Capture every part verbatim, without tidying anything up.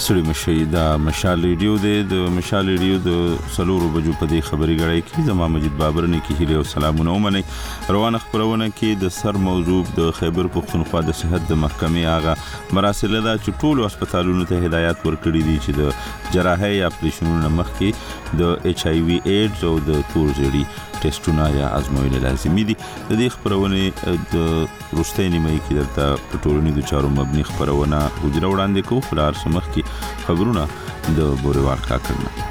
سړي مشي دا مشال ریډیو د مشال ریډیو د سلورو بجو په دې خبري غړای کې زما مجید بابر نه کې هیله او سلامونه ومني. روانه خبرونه کې د سر موضوع د خیبر پختونخوا د صحت د محکمې هغه مراسل دا چې ټول هسپتالونو ته هدایت ورکړي دي چې د جراحي اپریشنونو مخکې د ایچ آی وی ایډز او د تور زړی ټیسټونه یا ازموینې لازمي دي. د دې خبرونه د روستۍ نیمه کې درته په ټولنې د چارو مبني خبرونه وجره وړاندې کوو. خلار سمخ کې خبرونه د بوريوال کاکړ.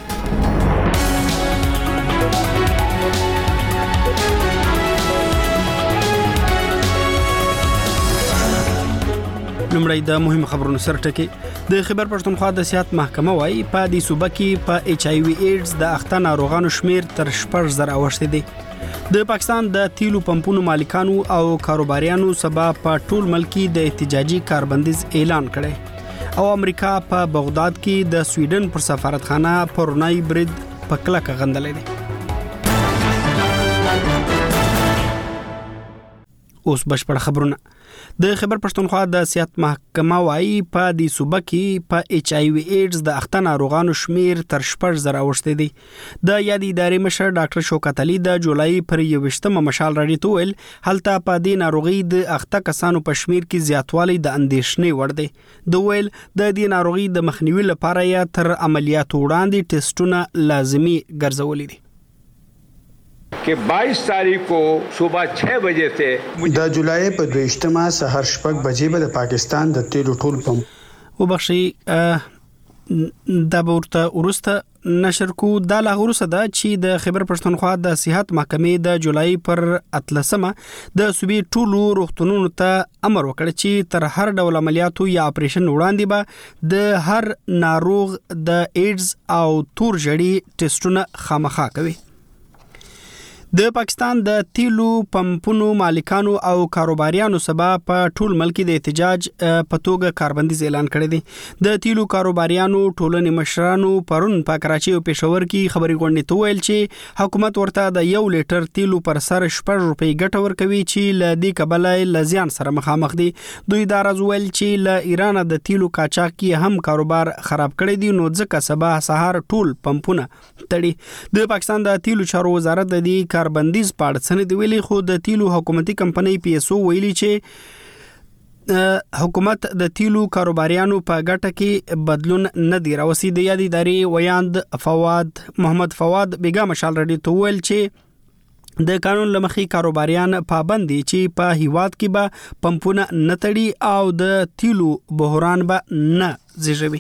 لومړی د مهم خبرونو سره ټکی. د خیبر پښتونخوا د صحت محکمه وايي په دې صوبه کې په ایچ آی وی ایډز د اخته ناروغانو شمیر تر شپږ زره اوښتي دي. د پاکستان د تیلو پمپونو مالکانو او کاروباریانو سبا په ټول ملک کې د احتجاجي کاربندیز اعلان کړی او امریکا په بغداد کې د سویډن پر سفارتخانه پرونای برید په کلکه غندلې دي. اوس بشپړ خبرونه. د خیبر پښتونخوا د صحت محکمه وايي په دې صوبه کې په ایچ آی وی ایډز د اخته ناروغانو شمیر تر شپږ زره اوښتي دي. د یادې ادارې مشر ډاکټر شوکت علي د جولای پر یوویشتمه مشال راډیو ته ویل هلته په دې ناروغي د اخته کسانو په شمیر کې زیاتوالی د اندېښنې وړ دی. د ویل د دې ناروغي د مخنیوي لپاره یا تر عملیاتو وړاندې ټیسټونه لازمي ګرځولي دي. कि बाईस तारीख को सुबह छह बजे से د جولای په دویشتمه سحر شپږ بجې به د پاکستان د تیلو ټول پمپ وبخشي د ورته ورسته نشر کو د لاغورسه ده چې د خیبر پښتونخوا د صحت محکمې د جولای پر اتلسمه د صوبې ټولو روغتونونو ته امر وکړ چې تر هر ډول عملیاتو یا اپریشن وړاندې به د هر ناروغ د ایډز او تور جړی ټیسټونه خامخا کوي. د پاکستان د تیلو پمپونو مالکانو او کاروباریانو سبا په ټول ملک د احتجاج په توګه کاربندیز اعلان کړی دی. د تیلو کاروباریانو ټولنې مشرانو پرون په کراچي او پېښور کې خبري غونډې ته ویل چې حکومت ورته د یو لیټر تیلو پر سر شپږ روپۍ ګټه ورکوي چې ل دې کبله لزیان سره مخامخ دي. دوی دا راز ویل چې ل ایران د تیلو قاچاق کې هم کاروبار خراب کړی دی نو ځکه سبا سهار ټول پمپونه تړي. د پاکستان د تیلو چارو وزارت د دې کاربندیز پاړ څنګه دی ویلي خو د تیلو حکومتي کمپنۍ پی ایس او ویلي چې حکومت د تیلو کاروباریانو په ګټه کې بدلون نه دی راوستي. د یادې ادارې ویاند فواد محمد فواد بیګا مشال راډیو ته ویل چې د قانون لمخې کاروباریان پابند دي چې په هیواد کې به پمپونه نه تړي او د تیلو بحران به نه زیږوي.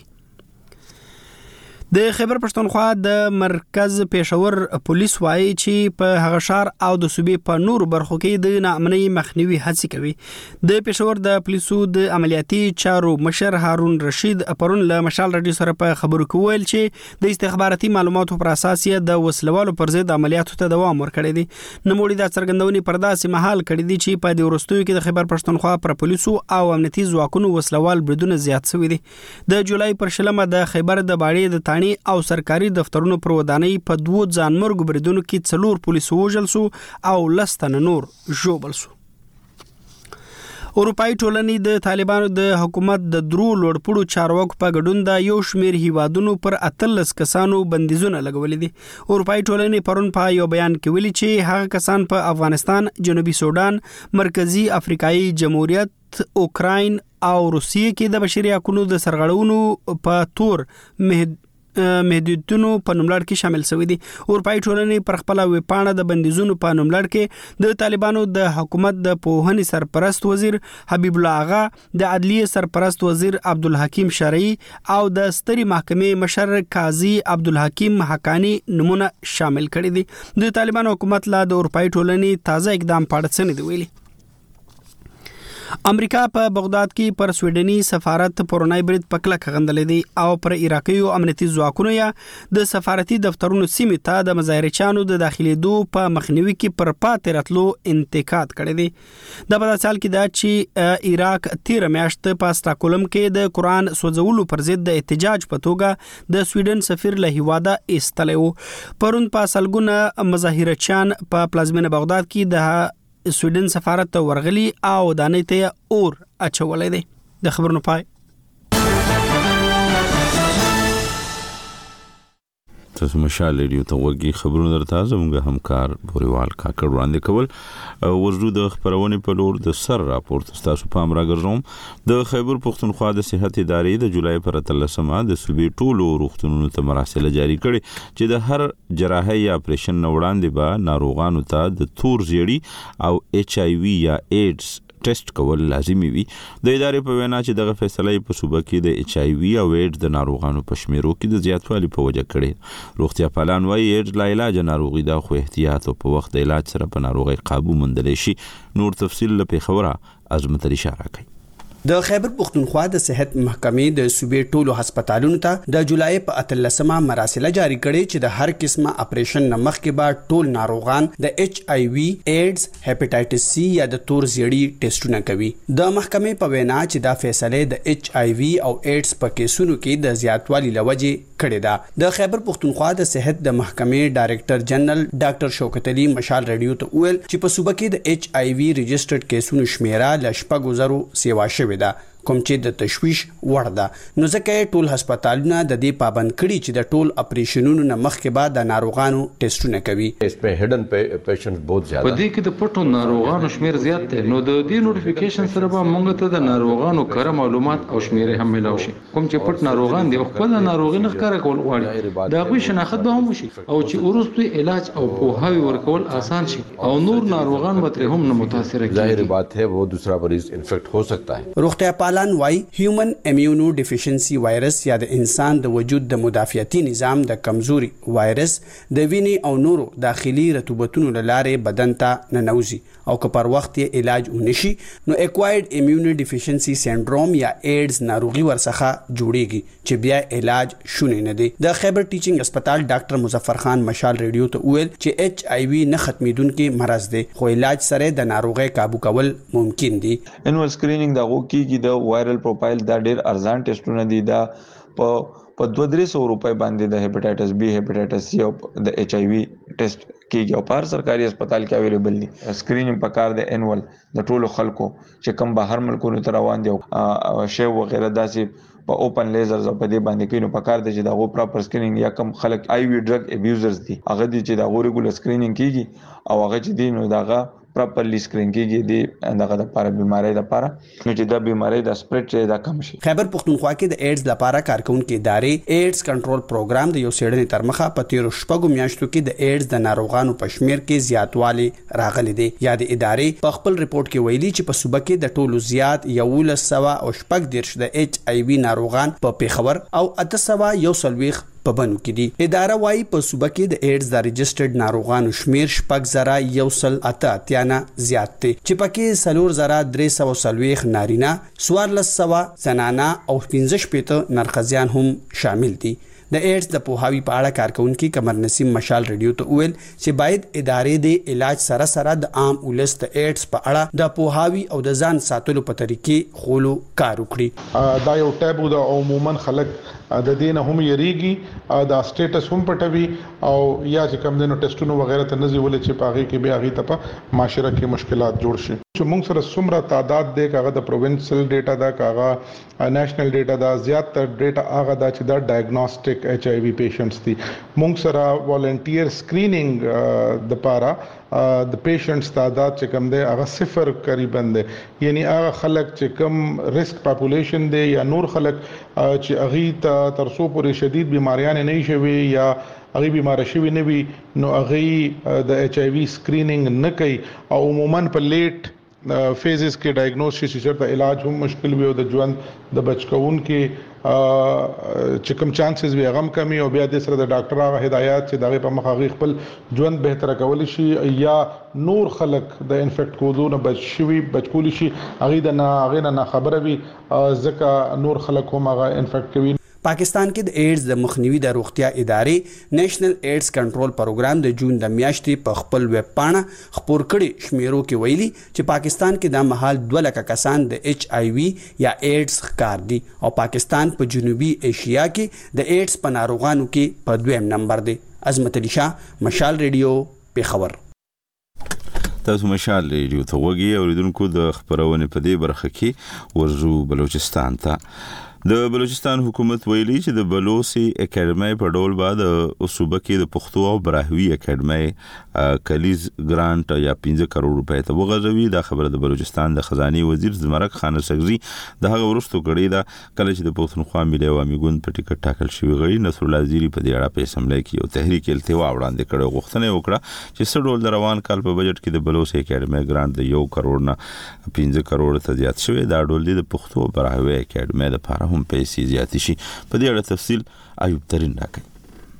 د خیبر پښتونخوا د مرکز پېښور پولیس وايي چې په هغه شهر او د صوبې په نور برخو کې د ناامنۍ مخنیوي هڅې کوي. د پېښور د پولیسو د عملیاتي چارو مشر هارون رشید پرون له مشال راډیو سره په خبرو کې ویل چې د استخباراتي معلوماتو پر اساس یې د وسلوالو پر ضد عملیاتو ته دوام ورکړی دی. نوموړي د څرګندونې پر داسې مهال کړی دی چې په دې وروستیو کې د خیبر پښتونخوا پر پولیسو او امنیتي ځواکونو وسلوال بریدونه زیات شوي دي. د جولای پر شلمه د خیبر د باړې د او سرکاري دفترونو پر ودانۍ په دوو ځانمرګو بریدونو کې څلور پولیس وژل شو او لس تنه نور ژوبل شو. اروپایي ټولنې د طالبانو د حکومت د درو لوړپوړو چارواکو په ګډون د یو شمېر هیوادونو پر اتلس کسانو بندیزونه لګولي دي. اروپایي ټولنې پرون په یو بیان کې ویلي چې هغه کسان په افغانستان، جنوبي سودان، مرکزی افریقایي جمهوریت، اوکراین او روسیې کې د بشري حقوقو د سرغړونو په تور مهد محدودیتونو په نوملړ کې شامل شوی دي. اروپایي ټولنې پر خپل ویبپاڼه د بندیزونو په نوملړ کې د طالبانو د حکومت د پوهنې سرپرست وزیر حبیب الله آغا، د عدلیه سرپرست وزیر عبدالحکیم شرعي او د سترې محکمې مشر قاضي عبدالحکیم حقانی نمونه شامل کړي دي. د طالبانو حکومت لا د اروپایي ټولنې تازه اقدام په اړه څه نه دی ویلي. امریکا په بغداد کې پر سویډني سفارت پرونای برید په کلکه غندلې دي او پر عراقي او امنیتي ځواکونو یا د سفارتي دفترونو سیمې ته د مظاهرچیانو د داخليدو په مخنیوي کې پر پاتې راتلو انتقاد کړی دی. د په داسې حال کې دا چې عراق تیر میاشت په استاکولم کې د قرآن سوځولو پر ضد د احتجاج په توګه د سویډن سفیر له هیواده ایستلی و. پرون په سلګونه مظاهرچیان په پلازمینه بغداد کې د سویډن سفارت ته ورغلي او دانې ته اور اچولې دي. د خبرونو پای. تاسو مشال ریډیو ته وګورئ خبرونه درته زموږ همکار بوريوال کاکړ وړاندې کول ورجو د خبرونه په لور د سر راپورټ تاسو پام راګرځوم د خیبر پختونخوا د صحت ادارې د جولای پر اتلسمه د صوبې ټولو روغتونونو ته مراسل جاری کړي چې د هر جراحي یا اپریشن وړاندې به ناروغانو ته د تور زیړی او ایچ آی وی یا ایډز ټیسټ کول لازمي وي د ادارې په وینا چې دغه فیصله په صوبه کې د ایچ آی وی او ایډز د ناروغانو په شمیرو کې د زیاتوالي په وجه کړي روغتیا پالان وايي ایډز لا علاج ناروغي دا خو احتیاط او په وخت د علاج سره په ناروغي قابو موندل شي نور تفصیل له خبره عظمت اشاره کوي د خیبر پختونخوا د صحت محکمې د صوبې ټولو هسپتالونو ته د جولای په اتلسمه مراسله جاری کړي چې د هر قسمه اپریشن نمخ کې به ټول ناروغان د ایچ آی وی ایډز هپاتایټس سی یا د تور زیړی ټیسټونه کوي د محکمې په وینا چې دا فیصله د ایچ آی وی او ایډز په کیسونو کې د زیاتوالي لوجه کړي ده د خیبر پختونخوا د صحت د محکمې ډایریکټر جنرال ډاکټر شوکت علي مشال ریډیو ته ویل چې په صوبه کې د ایچ آی وی ريجسترډ کیسونو شمیره ل شپږ زرو سیوا شوې ده کوم چې د تشویش وړ ده نو ځکه ټول هسپتالونه د دې پابند کړي چې د ټول اپریشنونو نه مخکې بعد د ناروغانو ټیسټونه کوي اس په هډن پیشنټس بہت زیاده په دې کې د پټو ناروغانو شمیر زیات دی نو د دې نوټیفیکیشن سره به موږ ته د ناروغانو کره معلومات او شمیرې هم ملاوي شي کوم چې پټ ناروغان دي خپل ناروغي نه ښکار کول غواړي دا غوښ شناخت به هم شي او چې ورسته علاج او پوهاوی ورکول آسان شي او نور ناروغان به تر هم نه متاثر کیږي ظاهر بات ہے وہ دوسرا مریض انفیکٹ ہو سکتا ہے روغتیا پالان وايي هیومن امیونو ډیفیشنسي وایرس یا د انسان د وجود د مدافعتي نظام د کمزوري وایرس د وینې او نورو داخلي رطوبتونو لاره بدن ته ننوزي او که پر وخت یې علاج ونشي نو اکوایرډ امیونو ډیفیشنسي سنډروم یا ایډز ناروغي ورڅخه جوړیږي چې بیا علاج شونې نه دی د خیبر ټیچینګ هسپتال ډاکټر مظفر خان مشال ریډیو ته ویل چې ایچ آی وی نه ختمیدونکي مرض دی خو علاج سره د ناروغي قابو کول ممکن دی انوال سکرینینګ دا وکیږي د وایرل پروفایل دا ډیر ارزان ټیسټونه دي دا په په دوه درې سو روپۍ باندې د هپاتایټس بی هپاتایټس سی او د ایچ آی وی ټیسټ کیږي او په سرکاري هسپتال کې اویلیبل دي سکرینینګ په کار د انوال د ټولو خلکو چې کوم بهر ملکونو ته روان دي او شی وغیرہ داسې په اوپن لیزرز او په دې باندې کینو په کار دي چې دا غو پراپر سکرینینګ یا کم خلک آی وی ډرګ ابیوزرز دي هغه دي چې دا غو ریګولر سکرینینګ کیږي او هغه چې دي نو داغه پراپرلی سکرین کیږي د دغه د لپاره بیماری د لپاره نو چې د بیماری د سپریډ چې دا کم شي خیبر پختونخوا کې د ایډز لپاره کارکونکو ادارې ایډز کنټرول پروګرام د یو سیډنې تر مخه په تیر شپږو میاشتو کې د ایډز د ناروغانو په شمیر کې زیاتوالی راغلی دی یا د ادارې په خپل ریپورت کې ویلي چې په صوبه کې د ټولو زیات یو سوه او شپږ دیرش د ایچ آی وی ناروغان په پیښور او اته سوه یو سلويخ په بنو کې دي اداره وايي په صوبه کې د ایډز د ريجسترډ ناروغانو شمیر شپږ زره یو سل اته اتیانا زیات دي چې پکې سلور زره درې سوه سلويخ نارینه څوارلس سوه زنانه او پنځه شپېته نرخزیان هم شامل دي د ایډز د پوهاوی په اړه کارکونکو کمر نسیم مشال ریډیو ته ویل چې باید ادارې د علاج سره سره د عام ولس د ایډز په اړه د پوهاوی او د ځان ساتلو په طریقې خولو کار وکړي دا یو ټیبو د عموما خلک د دین هم یریږي دا سټیټس هم پټوي او یا چې کوم دینو ټیسټونو وغیرہ ته نزي ولې چې پاغي کې به هغه ته په معاشره کې مشکلات جوړ شي چې موږ سره څومره تعداد دی کاغه د پروینشل ډیټا دا کاغه نېشنل ډیټا دا زیات تر ډیټا هغه دا چې دا ډایګنوستیک ایچ آی وی پیشنټس دي موږ سره والنټیر سکرینینګ د پاره د پیشنټس تعداد چې کم دی هغه صفر قریبا دی یعنی هغه خلک چې کم ریسک پاپولیشن دی یا نور خلک چې هغه ته تر څو پورې شدید بیماریان نه شوي یا هغه بیمار شوي نه وي نو هغه د ایچ آی وی سکرینینګ نه کوي او عموما په لیټ فیزز کې ډایګنوز شي چې ته علاج هم مشکل وي او د ژوند د بچکون کې چې کوم چانسز وي هغه کمی او بیا د سره د ډاکټر هغه هدایت چې دغه په مخ هغه خپل ژوند بهتر کول شي یا نور خلک د انفیکټ کودونه بچ شي بچکول شي هغه د نه هغه نه خبره وي ځکه نور خلک هم هغه انفیکټ کوي پاکستان کې د ایډز د مخنیوي د روغتیا ادارې نېشنل ایډز کنټرول پروګرام د جون د میاشتې په خپل ویب پاڼه خپور کړي شمیرو کې ویلي چې پاکستان کې د مهال دوه لکه کسان د ایچ آی وی یا ایډز ښکار دي او پاکستان په جنوبي ایشیا کې د ایډز په ناروغانو کې په دویم نمبر دی عظمت علي شاه مشال ریډیو پیښور تاسو مشال ریډیو ته وګورئ اوریدونکو د خبرونه په دې برخه کې ورزو بلوچستان ته د بلوچستان حکومت ویلي چې د بلوسي اکیډمي په ډول بعد صوبه کې د پښتو او براهوي اکیډمي کلیز ګرانټ یا پنځه کروڑ روپۍ ته وغځوي. دا خبره د بلوچستان د خزاني وزیر زمرک خان سګزي د هغه ورستو کړی دا کله چې د پښتونخوا ملي عوامي ګوند په ټیکټ ټاکل شوی غړي نصر الله زیری په دې اړه په اسمبلی کې یو تحریک التوا وړاندې کړو. غوښتنه وکړه چې څه ډول د روان کال په بجټ کې د بلوسي اکیډمي ګرانټ د یو کروڑ نه پنځه کروڑ ته زیات شوی. دا ډول د پښتو براهوي اکیډمي لپاره هم پیسې زیات شي. په دې اړه تفصیل ایوب ترين راکړي.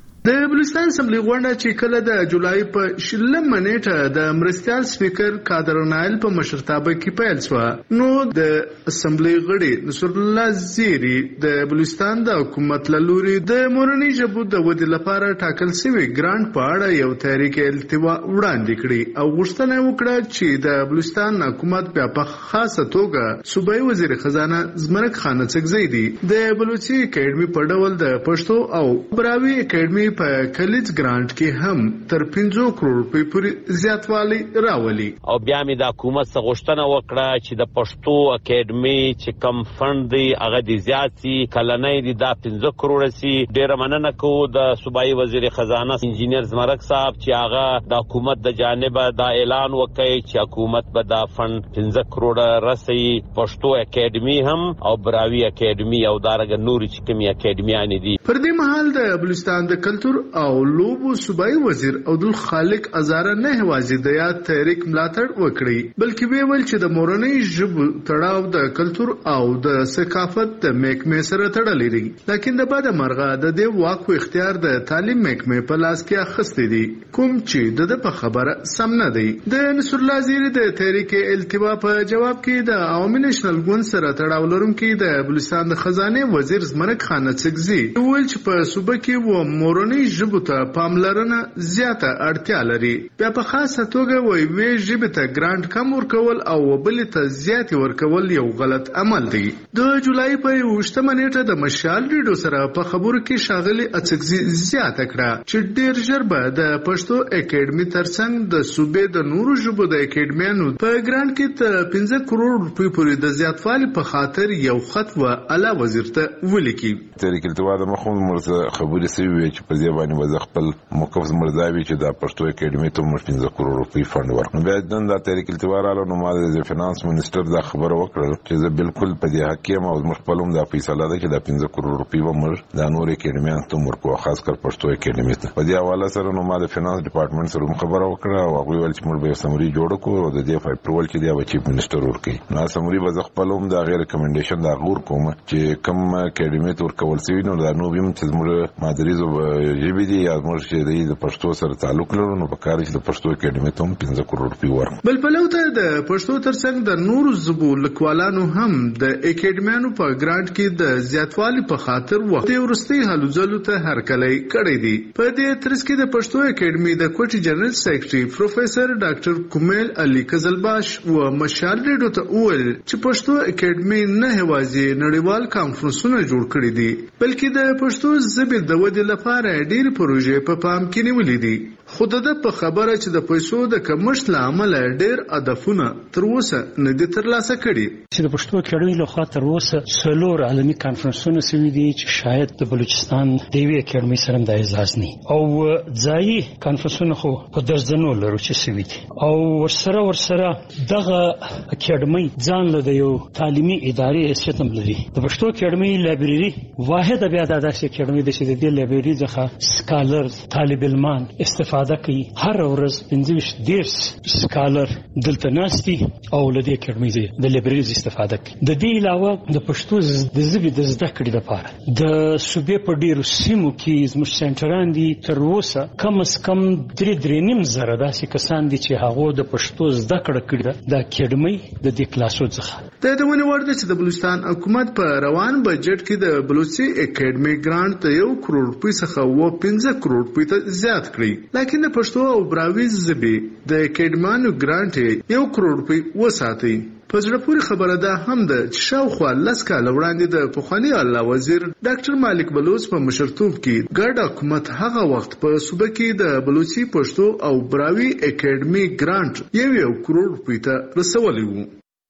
د بلوچستان اسمبلی غونډه چې کله د جولای په شلمه نیټه د مرستیال سپیکر قادر نایل په مشرتابه کې پیل شو نو د اسمبلی غړي نصر الله زیری د بلوچستان د حکومت لوري د مورنۍ ژبو د ودې لپاره ټاکل شوی ګرانټ په اړه یو تحریک التوا وړاندې کړي او غوښتنه وکړه چې د بلوچستان حکومت بیا په خاصه توګه صوبایي وزیر خزانه زمرک خان سګزي دی د بلوچستان اکیډمي په ډول د پښتو او براوي اکیډمي په کلیز ګرانټ کې هم تر پنځه کروڑ روپۍ پورې زیاتوالی راولي. او بیا مې د حکومت څخه غوښتنه وکړه چې د پښتو اکیډمي چې کم فند دی هغه د زیات سي کلنۍ دی دا پنځه کروڑ سي. ډیره مننه کوو د صوبایي وزیر خزانه انجینیر زمرک صاحب چې هغه د حکومت د جانب دا اعلان وکړي چې حکومت به دا فند پنځه کروڑ رسي پښتو اکیډمي هم او براوي اکیډمي او دارګه نوري چې کومي اکیډمیان دي. پر دې مهال د بلوچستان د کلتور او لوبو صوبایي وزیر عبدالخالق ازاره نه هوازي د یاد تحریک ملاتړ وکړي بلکې وی ویل چې د مورنۍ ژبو تړاو د کلتور او د ثقافت د محکمې سره تړلی دی لکه د بعد مرغه د دې واک او اختیار د تعلیم محکمې په لاس کې اخیستی دی کوم چې د په خبره سم نه دی. د نصر الله زیری د تحریک التوا په جواب کې د عوامي نېشنل ګوند سره تړاو لرونکي د بلوچستان د خزانه وزیر زمرک خان سګزي ویل چې په صوبه کې و مورنۍ ژبو ته پاملرنه زیاته اړتیا لري. بیا په خاصه توګه وایي وی ژبې ته ګرانټ کم ورکول او بلې ته زیات ورکول یو غلط عمل دی. د جولای په یوشتمه نیټه د مشال ریډیو سره په خبرو کې ښاغلي اڅکزي زیاته کړه چې ډیر ژر به د پښتو اکیډمي ترڅنګ د صوبې د نورو ژبو د اکیډمیانو په ګرانټ کې ته پنځه کروڑ روپۍ پورې د زیاتوالي په خاطر یو خط و اعلی وزیر ته ولیکي. تحریک التوا د مخون مرزه خبرې سوي چې په ځای باندې وځ خپل موقف مرزاوي چې د پښتو اکیډمي ته موږ پنځه کروڑ روپۍ فند ورکړو. بیا نن د تحریک التوا رالو نو ما د فینانس منسٹر دا خبره وکړه چې زه بالکل په دې حق یم او موږ خپلوم دا فیصله ده چې د پنځه کروڑ روپۍ به موږ د نور اکیډمیان ته ورکو خاص کر پښتو اکیډمي ته. په دې حواله سره نو ما د فینانس ډپارټمنټ سره خبره وکړه او هغه ویل چې موږ به سمري جوړ کړو او د دې اپروول چې دی چیف منسٹر ورکړي. نو سمري به خپلوم دا غیر ریکمنډیشن دا غور کوم چې کوم اکیډمي ته ورکول شوی نو دا نو بیم چې موږ مادریزو جی بي دي یا موږ چې د پښتو سره تعلق لرو نو په کار چې د پښتو اکیډمي ته پنځه کروڑ روپۍ ورکړو. بل په لور ته د پښتو ترڅنګ د نورو ژبو لیکوالانو هم د اکیډمیانو په ګرانټ کې د زیاتوالي په خاطر وخت ورستي هلو ځلو ته هرکلی کړی دی. په دې ترڅ کې د پښتو اکیډمي د کوټي جنرال سیکریټري پروفیسور ډاکټر کومیل علي قزلباش و مشال ریډیو ته وویل چې پښتو اکیډمي نه هوازي نړیوال کانفرنسونه جوړ کړي دي بلکې د پښتو ژبې د ودې لپاره ډېر پروژې په پام کې نیولې دي. خو د په خبره چې د پیسو د کمښت لامل ډېر هدفونه تر اوسه نه دي ترلاسه کړي. چې د پښتو اکیډمي لخوا تر اوسه څلور عالمي کانفرنسونه شوي دي چې شاید د بلوچستان د یوې اکیډمي سره د اعزاز نه او ځایي کانفرنسونه خو په درځنو لرو چې شوي دي او ورسره ورسره دغه اکیډمي ځان له د یو تعلیمي ادارې حیثیت هم لري. د پښتو اکیډمي لایبرري واحد بیا د داسې اکیډمي د چې د دې لایبرري څخه سکالر طالب علمان استفاده کوي. هر ورځ پنځه دیرش سکالر دلته ناستي او له دې اکیډمي د لایبرري استفاده کوي. د دې علاوه د پښتو د ژبې د زده کړې لپاره د صوبې په ډیرو سیمو کې زموږ سنټران دي تر اوسه کم از کم درې درې نیم زره داسې کسان دي چې هغه د پښتو زده کړه کړې ده د اکیډمي د دې کلاسو څخه. د دې ونې ورده چې د بلوچستان حکومت په روان بجټ کې د بلوچستان اکیډمي ګرانټ ته یو کروڑ روپۍ څخه و پنځه کروڑ روپۍ ته زیات کړی لکه د پښتو او براوي ژبې د اکیډمیانو ګرانټ یو کروڑ روپۍ وساتي. په زړه پورې خبره ده هم ده چې شاوخوا لس کاله وړاندې د پخواني اعلی وزیر ډاکټر مالک بلوچ په مشرتوب کې ګډ حکومت هغه وخت په صوبه کې د بلوچي پښتو او براوي اکیډمي ګرانټ یو یو کروڑ روپۍ ته رسولی وو.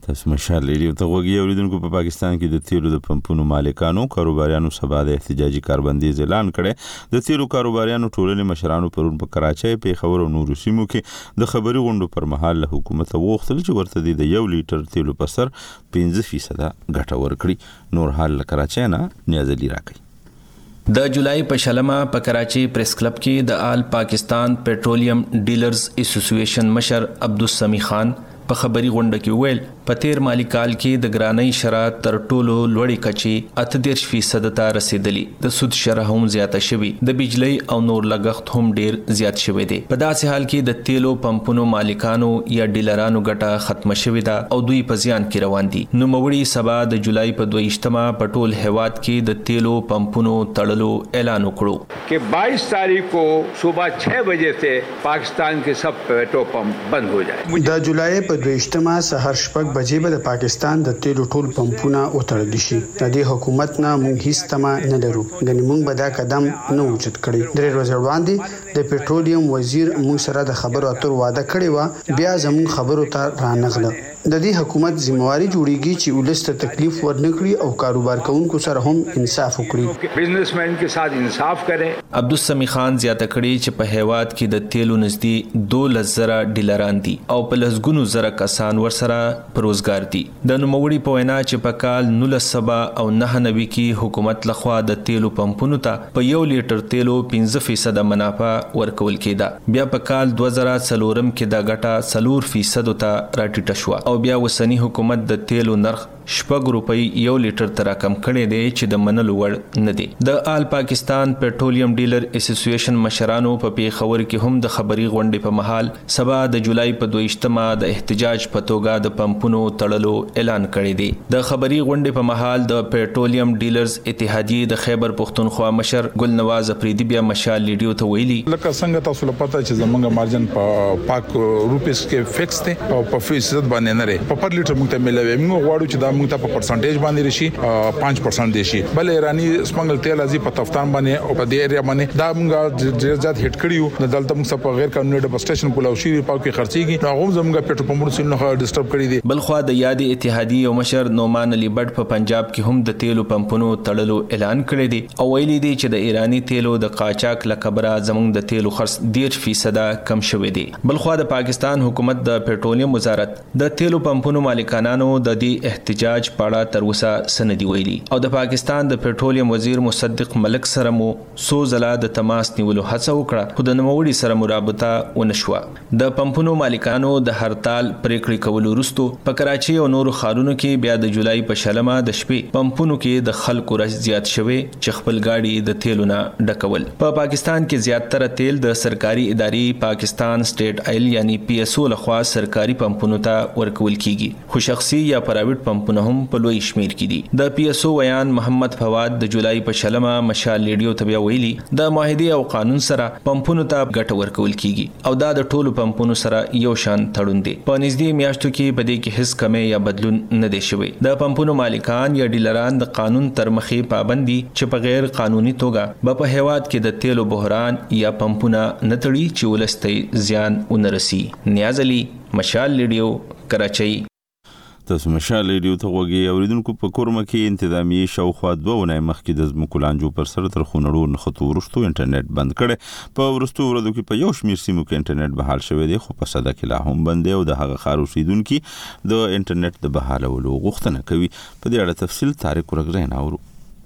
تاسو مشال ریډیو ته وګورئ. اوریدونکو په پاکستان کې د تیلو د پمپونو مالکانو کاروباریانو سبا د احتجاجي کاربندیز اعلان کړي. د تیلو کاروباریانو ټولنې مشرانو پرون په کراچۍ، پیښور او نورو سیمو کې د خبري غونډو پر مهال له حکومت وغوښتل چې ورته د یو لیټر تیلو په سر پنځه فیصد ګټه ورکړي. نور حال له کراچۍ نه نیازلی راکړي. د جولای په شلمه په کراچي پریس کلب کې د آل پاکستان پټرولیم ډیلرز اسوسییشن مشر عبدالسمی خان په خبري غونډه کې ویل په تیر مالی کال کې د ګرانۍ شرح تر ټولو لوړې کچې اته دېرش فیصد ته رسیدلی. د سود شرح هم زیاته شوی، د بجلی او نور لګښت هم ډیر زیات شوی دی. په داسې حال کې د تیلو پمپونو مالکانو یا ډیلرانو ګټه ختمه شوې ده او دوی په زیان کې روان دي. نو موړي سبا د جولای په دویشتمه په ټول هیواد کې د تیلو پمپونو تړلو اعلان وکړو कि बाईस तारीख को सुबह छह बजे से पाकिस्तान के सब पेट्रोल पंप बंद हो जाए. د جولای په دویشتمه سهار شپږ بجې به د پاکستان د تیلو ټول پمپونه وتړل شي. د دې حکومت نه موږ هیڅ تمه نه لرو، غني موږ به دا قدم نه اوچت کړی. درې ورځې وړاندې د پټرولیم وزیر موږ سره د خبرو اترو وعده کړې و، بیا زموږ خبرو ته رانغله. د دې حکومت ذمہواری جوړیږي چې ولست تکلیف ورنکړي او کاروبار کوونکو سره هم انصاف وکړي، بزنسمن کے ساتھ انصاف کرے. عبدالسمی خان زیاته کړي چې په هیواد کې د تیلو نږدې دوه زره ډیلران دي او په لسګونو زره کسان ورسره پروزګار دي. د نوموړي په وینا چې په کال نولس سبا او نه نوي کې حکومت لخوا د تیلو پمپونو ته په یو لیټر تیلو پنځه فیصد منافع ورکول کېده. بیا په کال دوه زره څلورم کې دا ګټه څلور فیصد ته راټیټه شوه او بیا وسنی حکومت د تیلو نرخ شپږ روپۍ یو لیټر ته راکم کړی دی چې د منلو وړ نه دی. د آل پاکستان پټرولیم ډیلر اسوسییشن مشرانو په پیښور کې هم د خبري غونډې په محل سبا د جولای په دویشتمه د احتجاج په توګه د پمپونو تړلو اعلان کړی دی. د خبري غونډې په محل د پټرولیم ډیلرز اتحادیې د خیبر پښتونخوا مشر ګل نواز افریدی بیا مشال لیډیو ته ویلي لکه څنګه تاسو له پته چې زمونږ مارجن په پاک روپیس کې فکس دی او په فیصد باندې نه لري. په پر لیټر موږ ته ملوي، موږ غواړو چې دا موږ ته په پرسنټیج باندې راشي پنځه پرسنټ دي شي. بل ایرانی سمنګل تیل ازي په تفتان باندې او په دې ایریا باندې دا موږ ډیر زیات هټ کړیو. د دلته موږ په غیر قانوني ډب سټیشن کولاو شي په کې خرڅيږي، هغه زموږ پټرول پمپونو سره نه ډیسټرب کړی دي. بل خو د یادې اتحادیې او مشر نومان علي بټ په پنجاب کې هم د تیلو پمپونو تړلو اعلان کړی دی او ویلي دی چې د ایرانی تیلو د قاچاق لکبره زموږ د تیلو خرڅ ډیر فیصد کم شوی دی. بل خو د پاکستان حکومت د پټرولیم وزارت د تیلو پمپونو مالکانانو د دې احتجاج په اړه تر اوسه سندي ویلي او د پاکستان د پټرولیم وزیر مصدق ملک سره مو سو زلا د تماس نیولو هڅه وکړه، خو د نوموړي سره مرابطه ونه شوه. د پمپونو مالکانو د هرتال پریکړې کولو وروسته په کراچي او نورو ښارونو کې بیا د جولای په شلمه د شپې پمپونو کې د خلکو رش زیات شوی چې خپل گاډي د تیلو نه ډکول. په پا پاکستان کې زیاتره تیل د سرکاري ادارې پاکستان سټیټ آیل یعنی پی ایس او لخوا سرکاري پمپونو ته ورکول کیږي، خو شخصي یا پرایویټ پمپونه هم په لوی شمیر کې دي. د پی ایس او ویان محمد فواد د جولای په شلمه مشال لیډیو ته بیا ویلي د معاهده او قانون سره پمپونو ته ګټه ورکول کیږي او دا د ټولو پمپونو سره یو شان تړون دی. په نږدې میاشتو کې په دې کې هیڅ کمی یا بدلون نه دی شوی. د پمپونو مالکان یا ډیلران د قانون تر مخې پابندي چې په غیر قانوني توګه په هیواد کې د تیلو بحران یا پمپونه نه تړي چې ولستي زیان ونرسي. نیازلی مشال لیډیو کراچۍ. تاسو مشال ریډیو ته وګورئ. اوریدونکو په کورمه کې انتظامی شاوخوا دوه ونې مخکې د ځمکو لانجو پر سر تر خونړو نښتو وروسته انټرنیټ بند کړی. په وروستو ورځو کې په یو شمېر سیمو کې انټرنیټ بحال شوی دی، خو په سده کې لا هم بند دی او د هغه ښار اوسیدونکي د انټرنیټ د بحالولو غوښتنه کوي. په دې اړه تفصیل طارق ورغزی اورو.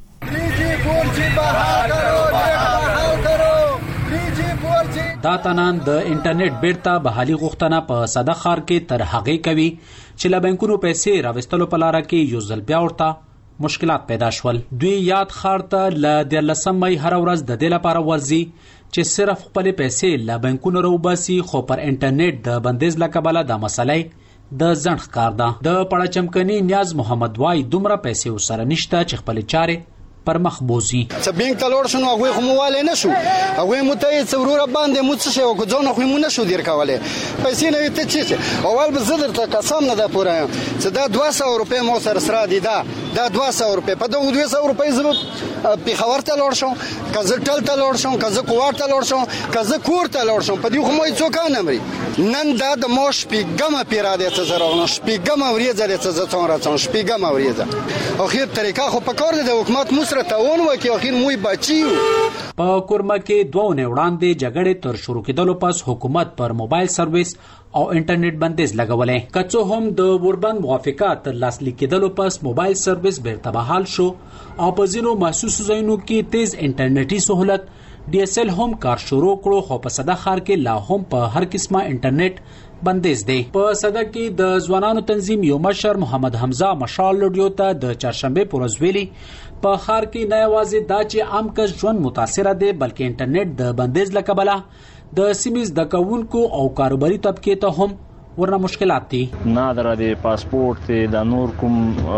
دا تنان د انټرنیټ بیرته بحالي غوښتنه په سده ښار کې تر هغې کوي چې له بانکونو پیسې راوستلو په لاره کې یو ځل بیا ورته مشکلات پیدا شول. دوی یاد ښار ته له دیارلسم مۍ هره ورځ د دې لپاره ورځي چې صرف خپلې پیسې له بانکونو راوباسي، خو پر انټرنیټ د بندیز له کبله دا مسئله د ځنډ ښکار ده. د پړچمکني نیاز محمد وای دومره پیسې ورسره نشته چې خپلې چارې پر مخ بوزي. څه بینک ته لاړ شو نو هغوی خو مو والی نه شو، هغوی مو ته یې څه وروره باندې مو څه شی وکړو، ځان خو مو نه شو دیر کولی. پیسې نه وي ته چی اول به زه درته قسم نه ده پوره یم چې دا دوه سوه روپۍ مو سره سره دي، دا دا دوه سوه روپۍ په دغه دوه سوه روپۍ زه پېښور ته لاړ شم، که زه ټل ته لاړ شم، که زه کوهاټ ته لاړ شم، که زه کور ته لاړ شم، په دې خو مې څوک نه مري. نن دا د ما شپېږمه پیره دی چې زه راغلم، شپېږمه ورځه دی چې زه څنګه راځم، شپېږمه ورځه. اخر طریقه خو په کار دی د حکومت موږ سره تعاون وکړي، اخر موږ بچي یو. په کورما کې دوه اونۍ وړاندې جګړې تر شروع کېدلو پس حکومت پر موبایل سرویس او انټرنیټ بندیز لګولې. که څه هم د وربند موافقات تر لاسلیک کېدلو پس موبایل سرویس بیرته بحال شو او په ځینو محسوسو ځایونو کې تیز انټرنیټي سہولت ډي اس ال هم کار شروع کړو، خو په صدا ښار کې لا هم په هر قسمه انټرنیټ بندیز دی. په صدا کې د ځوانانو تنظیم یو مشر محمد حمزه مشال لډیو ته د چهارشنبه پر ورځ ویلي په ښار کې نه یوازې دا چې عام کس ژوند متاثر دی، بلکې انټرنیټ د بندیز له کبله د سیمې زده کوونکو او کاروباري طبقې ته هم ورنه مشکلات دي. نادره د پاسپورت د نور کوم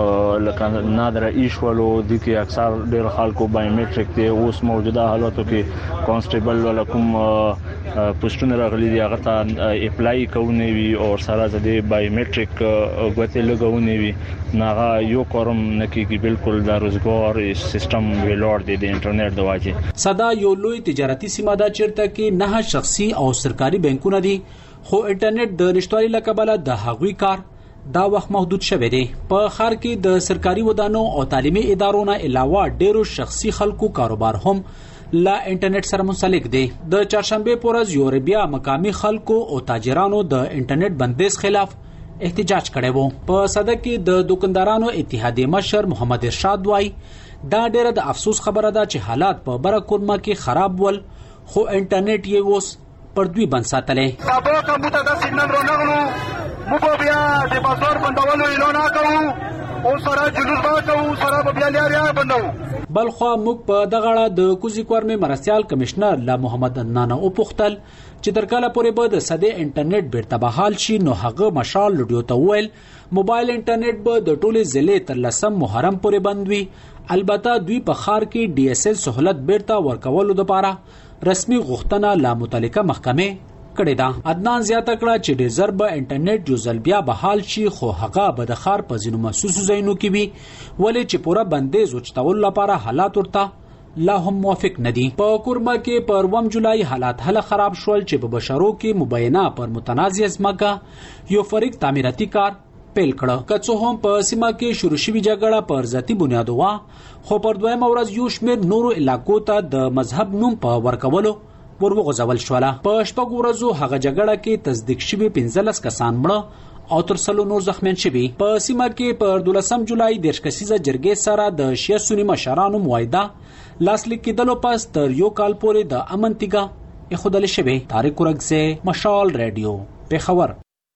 لکه نادره ایشولو د کې اکثر ډیر خلکو بایومټریک دی. اوس موجوده حالاتو کې کانسټیبل ولا کوم پوسټونه راغلي دي هغه ته اپلای کوونی وي او سره د بایومټریک غوته لګونی وي ناغه یو کوم نکیږي. بالکل د روزګار سیستم ویلور دی د انټرنیټ د واجه. صدا یو لوی تجارتي سیمه ده چیرته کې نه شخصي او سرکاري بانکونه دي، خو انټرنیټ د نشټوالي له کبله د هغوی کار دا وخت محدود شوی دی. په ښار کې د سرکاري ودانو او تعلیمي ادارو نه علاوه ډیرو شخصي خلکو کاروبار هم لا انټرنیټ سره منسلک دی. د چهارشنبه پر ورځ یوربیا مقامی خلکو او تاجرانو د انټرنیټ بندیز خلاف احتجاج کړی وو. په صدا کې د دکاندارانو اتحادیې مشر محمد ارشاد وای دا ډیره د افسوس خبره ده چې حالات په بره کورما کې خراب ول، خو انټرنیټ یې اوس پر دوی بند ساتلې. تاسو ته مو ته د سیمن رونغلو مو په بیا د بازار بندولو اعلان وکړو او سره جلوس وکړو، سره بیا لري بندو. بلخو موږ په دغه اړه د کوزي کورمه مرستيال کمشنر لا محمد نانا او پختل چې تر کله پورې به د سده انټرنیټ بیرته بحال شي نو هغه مشال لډیو ته ویل موبایل انټرنیټ به د ټوله ضلع تر لسم محرم پورې بند وي. البته دوی په ښار کې ډي اس ال سہولت بیرته ورکولو لپاره رسمي غوښتنه لا متعلقه محکمه کړې ده. عدنان زیاته کړه چې ډیر ضرب انټرنیټ جو ځل بیا بحال شي، خو هغه به د ښار په ځینو محسوسو ځایونو کې وي، ولې چې پوره بندیز وچتول لپاره حالات ورته لا هم موافق نه دي. په کورما کې پر اووم جولای حالات هله خراب شول چې په بشرو کې مبینه پر متنازع ځمکه یو فریق تعمیراتي کار پیل کړه. که څه هم په سیمه کې شروع شوې جګړه پر ذاتي بنیاد وا، خو پر دویمه ورځ یو شمېر نورو علاقو ته د مذهب نوم په ورکولو ورغځول شوله. په شپږ ورځو هغه جګړه کې تصدیق شوي پنځلس کسان مړه او تر سلو نور زخمیان شوي. په سیمه کې پر دولسم جولای دیرش کسیزه جرګې سره د شیعه سنی مشرانو معاهده لاسلیک کېدلو پس تر یو کال پورې د امن تیګه ایښودل شوې. طارق ورګزی، مشال ریډیو، پېښور.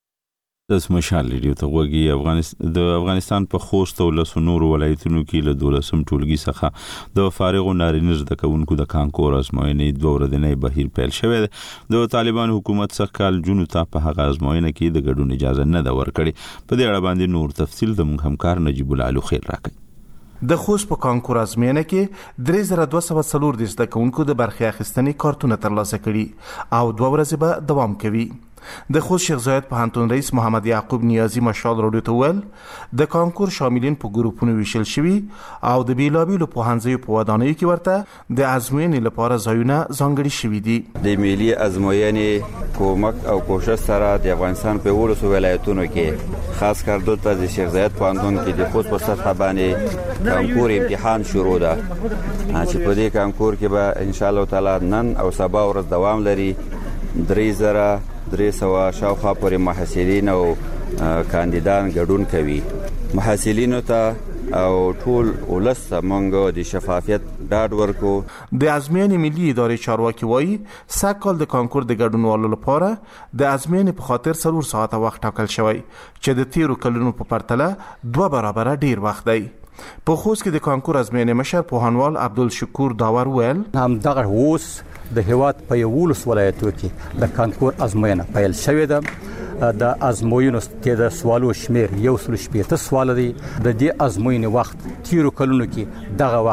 د مشال ریډیو ته وګي. افغانستان د افغانستان په خوست او لسو نور ولایتونو کې له دولسم ټولګي څخه د فارغ نارینه زده کوونکو د کانکور ازموینې دوه ورځې بهیر پیل شوی دی. د طالبان حکومت څخه کال جون ته په هغه ازموینه کې د ګډون اجازه نه ده ورکړې. په دې اړه باندې نور تفصیل د موږ همکار نجیب الله خیر راکړي. د خوست په کانکور ازموینه کې درې زره دوه سوه څلور د زده کوونکو د برخې اخیستنې کارتونه ترلاسه کړي او دوه ورځې به دوام کوي. د خوست شیخ زاید پوهنتون رئیس محمد یعقوب نیازی مشال راډیو ته ویل د کانکور شاملین په ګروپونو ویشل شوي او د بیلابیلو پوهنځیو په ودانیو کې ورته د ازموینې لپاره ځایونه ځانګړي شوي دي. د ملي ازموینې کومک او کوشش سره د افغانستان په ولسو ولایتونو کې خاص کار دلته د شیخ زاید پوهنتون کې د خوست په سطح باندې کانکور امتحان شروع ده چې په دې کانکور کې به ان شاء الله تعالی نن او سبا ورځ دوام لري. درې زره درې سوه شاوخوا پورې محصلین او کاندیدان ګډون کوي. محصلینو ته او ټول ولس مونږ د شفافیت ډاډ ورکو. د ازموینې ملي ادارې چارواکي وایي سږ کال د کانکور د ګډونوالو لپاره د ازموینې په خاطر څلور ساعته وخت ټاکل شوی چې د تیرو کلونو په پرتله دوه برابره ډیر وخت دی. په خوست کې د کانکور ازموینې مشر پوهنوال عبدالشکور داور ویل هم دغه اوس د هیواد په یولس ولایتو کې د کانکور ازموینه پیل شوې ده. د ازموینو کې د سوالو شمیر یو سل شپږ سوال دی. د دې ازموینې وخت تیرو کلونو کې دغه وخت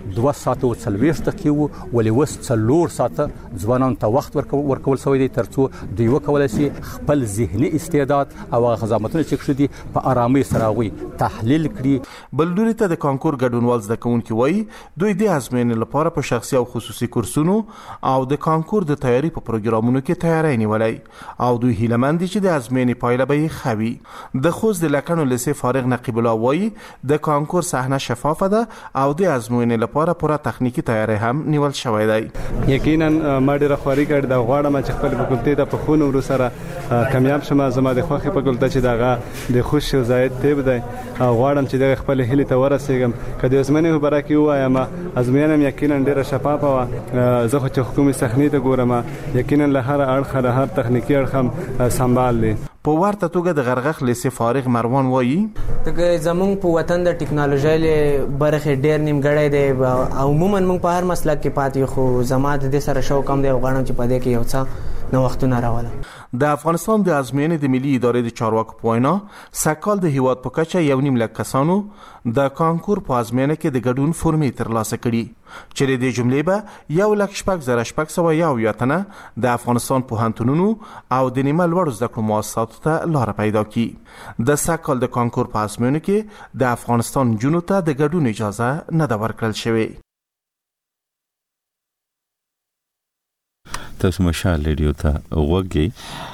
دوه ساعته څلوېښت دقیقې وو ولې اوس څلور ساعته ځوانانو ته وخت ورکول شوی دی ترڅو دوی وکولی شي خپل ذهني استعداد او هغه خزامتونه چې کښې دي په ارامۍ سره هغوی تحلیل کړي. بل لوري ته د کانکور ګډونوال زده کوونکي وایي دوی د ازموینې لپاره په شخصي او خصوصي کورسونو او د کانکور د تیاري په پروګرامونو کې تیاری نیولی او دوی هیلهمند دي چې د ازموینې پایله به یې ښه وي. د خوست د لکڼو لیسې فارغ نقیب الله وایي د کانکور صحنه شفافه ده او د ازموینې لپاره پوره تخنیکي تیاری هم نیول شوی دی. یقینا ما ډېره خواري کړې ده، غواړم چې خپل فکولټې ته په ښو نمرو سره کامیاب شم. زما د خوښې فکولټه چې دغه د خوست شیخ زاید طب دی او غواړم چې دغه خپل هیلې ته ورسېږم. که د ازموینې په باره کې ووایم ازموینه مې یقینا ډېره شفافه وه. زه خو چې حکومي صحنې ته ګورم یقینا له هر اړخه له هر تخنیکي اړخ هم سنبال دی. په ورته توګه د غرغښ لیسې فارغ مروان وایي زمونږ په وطن د ټکنالوژۍ له برخې ډېر نیمګړی دی. عموما موږ په هر مسلک کې پاتې خو زما د دې سره شوق هم دی او غواړم چې په دې کې یو څه نوښتونه راولم. د افغانستان د ازموینې د ملي ادارې د چارواکو په وینا سږکال د هیواد په کچه یو نیم لک کسانو د کانکور په ازموینه کې د ګډون فورمې ترلاسه کړي چې د دې جملې به یو لک شپږ زره شپږ سوه یو اویا تنه د افغانستان پوهنتونونو او د نیمه لوړو زده کړو مؤسساتو ته لاره پیدا کړي. د سږکال د کانکور په ازموینه کې د افغانستان نجونو ته د ګډون اجازه نه ده ورکړل شوې. تاسو مشال ریډیو ته غوږی.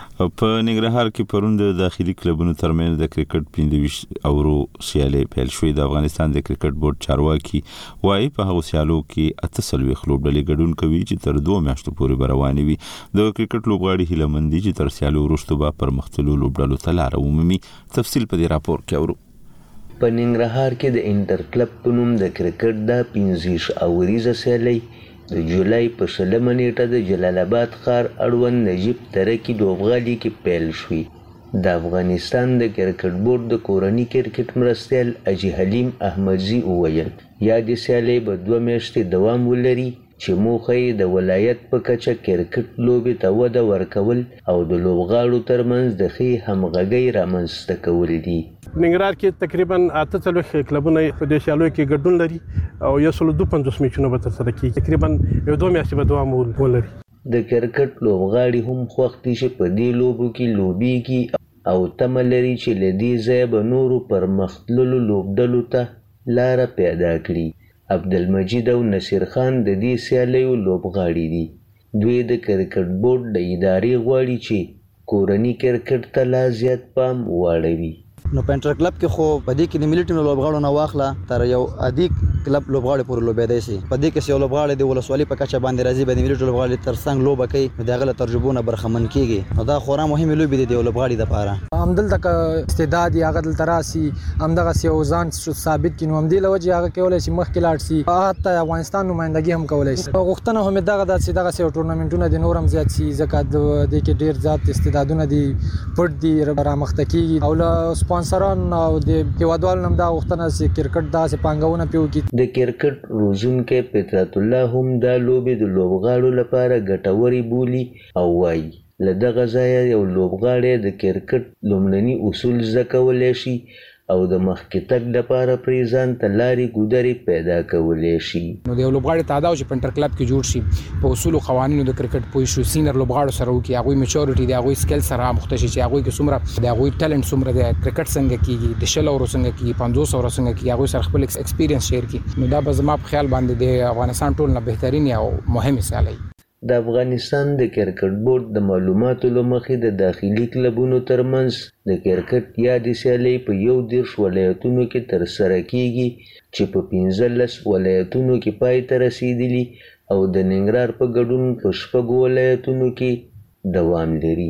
په ننګرهار کې پرون د داخلي کلبونو ترمنځ د کرکټ پنځه ویشت اورو سیالي پیل شوې. د افغانستان د کرکټ بورډ چارواکي وايي په هغو سیالو کې اته څلوېښت لوبډلې ګډون کوي چې تر دوه میاشتو پورې به روانې وي. د کرکټ لوبغاړي هیله مند دي چې تر سیالو وروسته به پرمختللو لوبډلو ته لاره ومومي. تفصیل په دې راپور کې اورو. په ننګرهار کې د انټر کلب په نوم د کرکټ د پنځه ویشت اوریزه سیالي د جولای په شلمه نیټه د جلال آباد ښار اړوند نجیب دره کې لوبغالي کې پیل شوې. د افغانستان د کرکټ بورډ د کورني کرکټ مرستیال اجي حلیم احمدزي وویل یادې سیالۍ به دوه میاشتې دوام ولري چې موخه یې د ولایت په کچه کرکټ لوبې ته وده ورکول او د لوبغاړو ترمنځ د ښې همغږۍ رامنځته کول دي. ننګرهار کې تقریبا اته څلوېښت کلبونه په دې سیالیو کې ګډون لري او یو سل دوه پنځوس میچونه به ترسره کېږي. تقریبا یو دوه میاشتې به دوام ولري. د کرکټ لوبغاړي هم خوښ دي چې په دې لوبو کې لوبېږي او تمه لري چې له دې ځایه به نورو پرمختللو لوبډلو ته لاره پیدا کړي. عبدالمجید او نصیر خان د دې سیالیو لوبغاړي دي. دوی د کرکټ بورډ د ادارې غواړي چې کورني کرکټ ته لا زیات پام واړوي. نو په انټر کلب کې خو په دې کې د ملي ټیم لوبغاړو نه واخله تر یو عادي کلب لوبغاړي پورې لوبېدای شي. په دې کې چې یو لوبغاړی د ولسوالۍ په کچه باندې راځي به د ملي ټیم لوبغاړي تر څنګ لوبه کوي نو د هغه له تجربو نه برخمن کېږي. نو دا خورا مهمې لوبې دي د یو لوبغاړي دپاره. همدلته استعداد یې هغه دلته راسي همدغسې یو ځان ثابت کړي نو همدې له وجې هغه کولی شي مخکې لاړ شي. حتی افغانستان نمایندګي هم کولی شي. غوښتنه هم یې دغه ده چې دغسې یو ټورنمنټونه د نور هم زیات شي ځکه د دې کې ډېر زیات استعدادونه دي پټ دي رامخته کېږي او له سپانسران او د هیوادوالو هم دا غوښتنه چې کرکټ داسې پانګونه پرې وکړي. د کرکټ روزونکی فطرت الله هم دا لوبې د لوبغاړو لپاره ګټورې بولي او وایي له دغه ځایه یو لوبغاړی د کرکټ لومړني اصول زده کولی شي او د مخکې تګ لپاره پرې ځان ته لارې ګودرې پیدا کولی شي. نو د یو لوبغاړي تعداد چې په انټر کلب کې جوړ شي په اصولو قوانینو د کرکټ پوه شو سینر لوبغاړو سره وکړي هغوی میچورټي د هغوی سکل سره مخته شي چې هغوی کې څومره د هغوی ټیلنټ څومره د کرکټ څنګه کېږي د شل اورو څنګه کېږي پنځوس اورو څنګه کېږي هغوی سره خپل ایکسپیرینس شیر کړي. نو دا به زما په خیال باندې د افغانستان ټول نه بهترین او مهمې سیالۍ. د افغانستان د کرکټ بورډ د معلوماتو له مخې د داخلي کلبونو ترمنځ د کرکټ یادې سیالۍ په یو دېرش ولایتونو کې ترسره کېږي چې په پنځلس ولایتونو کې پای ته رسېدلي او د ننګرهار په ګډون په شپږو ولایتونو کې دوام لري.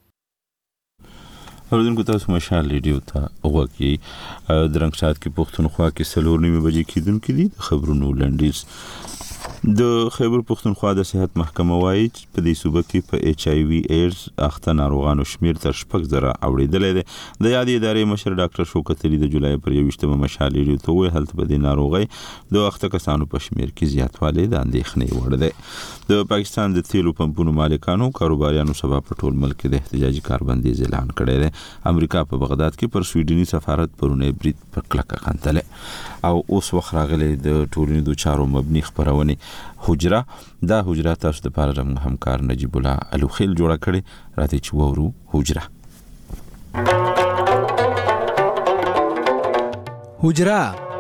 اوریدونکو تاسو مشال ریډیو ته غوږ یې. د رنګ ساعت کې پښتونخوا کې څلور نیمې بجې کېدونکې دي. د خبرونو لنډیز د خیبر پښتونخوا د صحت محکمه وايي چې په دې صوبه کې په ایچ آی وی ایډز اخته ناروغانو شمیر تر شپږ زره اوریدلې ده. د یادې ادارې مشر ډاکټر شوکت علي د جولای پر یوویشتمه مشال ریډیو ته وویل هلته په دې ناروغۍ د اخته کسانو په شمیر کې زیاتوالی د اندېښنې وړ دی. د پاکستان د تیلو پمپونو مالکانو کاروباریانو سبا په ټول ملک کې د احتجاجي کاربندیز اعلان کړی دی. امریکا په بغداد کې پر سویډني سفارت پرونه برید په کلکه خندلې او اوس وخت راغلی د ټولنیزو چارو مبني خبرونه حجره. دا حجره تاسو د پاره زموږ همکار نجیب الله الوخیل جوړه کړې. راته چې وورو حجره حجره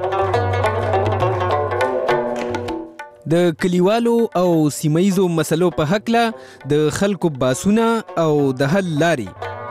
د کلیوالو او سیمایزو مسلو په حق له د خلکو باسونه او د حل لاري.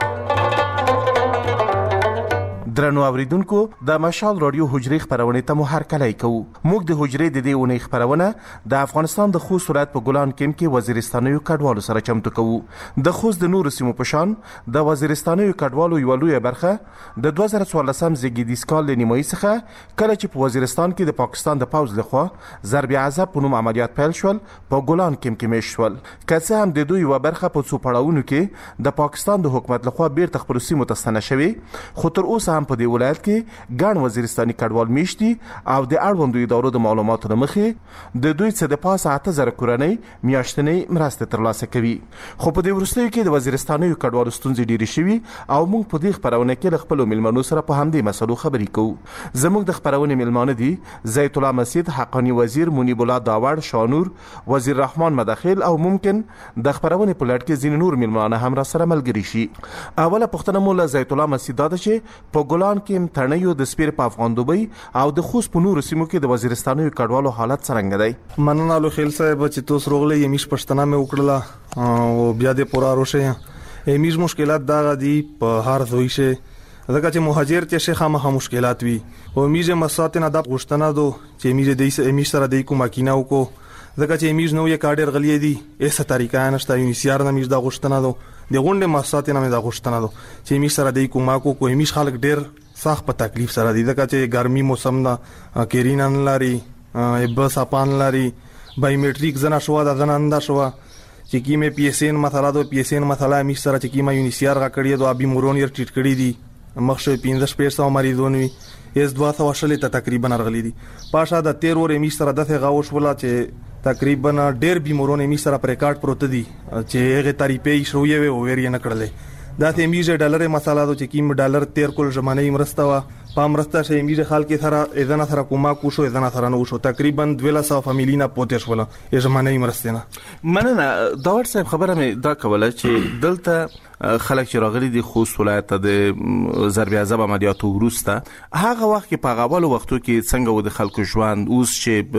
درنو اوریدونکو د مشال رادیو حجرې خبرونه ته مو هرکلی کوو. موږ د حجرې د دې اونۍ خبرونه د افغانستان د خوست ولایت په ګلان کمپ کې وزیرستانیو کډوالو سره چمتو کوو. د خوست د نورو سیمو په شان د وزیرستانیو کډوالو یو لوی برخه د دوه زره څوارلسم زیږدیز کال له نیمایي څخه کله چې په وزیرستان کې د پاکستان د پوځ لخوا ضرب عذاب په نوم عملیات پیل شول په ګلان کمپ کې میشت شول. که څه هم د دوی یو برخه په څو پړاوونو کې د پاکستان د حکومت لخوا بیرته خپلو سیمو ته ستنه شوي، خو تر اوسه په دې ولایت کې ګڼ وزیرستاني کډوال میشتي او د اړوندو ادارو د معلوماتو له مخې د دوی څخه د پاسه اته زره کورنۍ میاشتنۍ مرستې ترلاسه کوي. خو په دې وروستیو کې د وزیرستانیو کډوالو ستونزې ډېرې شوي او موږ په دې خپرونه کې له خپلو میلمنو سره په همدې مسلو خبرې کوو. زموږ د خپرونې میلمانه دي زیت الله مسید، حقانی وزیر، منیب الله داوړ، شانور، وزیر رحمان مداخل او ممکن د خپرونې په لړ کې ځینې نور میلمانه هم را سره ملګري شي. اوله پوښتنه مو له زیت الله مسید دا ده چې په ګلان کې تړنیو د سپیر په افغان دوبۍ او د خوست په نورو سیمو کې د وزیرستانیو کډوالو حالت څنګه دی؟ مننه لو خیل صاحب چې تاسو روغلې یمیش پښتنه مې وکړله او بیا دې پورا روشه یمیش مشکلات دا غدي په هر ځای شي ځکه چې مهاجر ته شي خامخا مشکلات وي او میزه مساتنه د غشتنه دو چې میزه د یمیش سره د کومه کیناو کو ځکه چې یمیش نو یې کاډر غلې دي ایسه طریقه نشته یونیسیار نه میز د غشتنه دو د غونډه مساتنه مې د غشتنه دو چې یمیش سره د کومه کو کو یمیش خلک ډیر سخت په تکلیف سره دي ځکه چې ګرمي موسم ده کیرینن لري بس اپان لري بایومټریک زنه شو د زناندا شو چې کیمه پی اس ان مثلا دو پی اس ان مثلا می سره چې کیمه یونیسیار غا کړی دو ابي مورونیر ټریټ کړی دي مخشه پینځه شپږ سو مریضونه وي اس دوه سو شلې ته تقریبا رغلی دي پاشا د تیر ور می سره دغه غاوش ولا چې تقریبا ډیر بیمارونه می سره پر ریکارډ پروت دي چې هغه طریقې شروع وي او وری نه کړلې دا ته میزه ډالر مساله دو چې کیم ډالر تیر کول زمانه مرسته وا پامرسته شي میزه خلک سره اذن سره کومه کو شو اذن سره نو شو تقریبا دوه سو فامیلینا پوتې شول یې زمانه مرسته نه مننه. داور صاحب خبره مې دا کوله چې دلته خلک چې راغلي دي خوست ولایت د ضرب عذاب عملیاتو وروسته هغه وخت کې په غوالو وختو کې څنګه و د خلکو ژوند اوس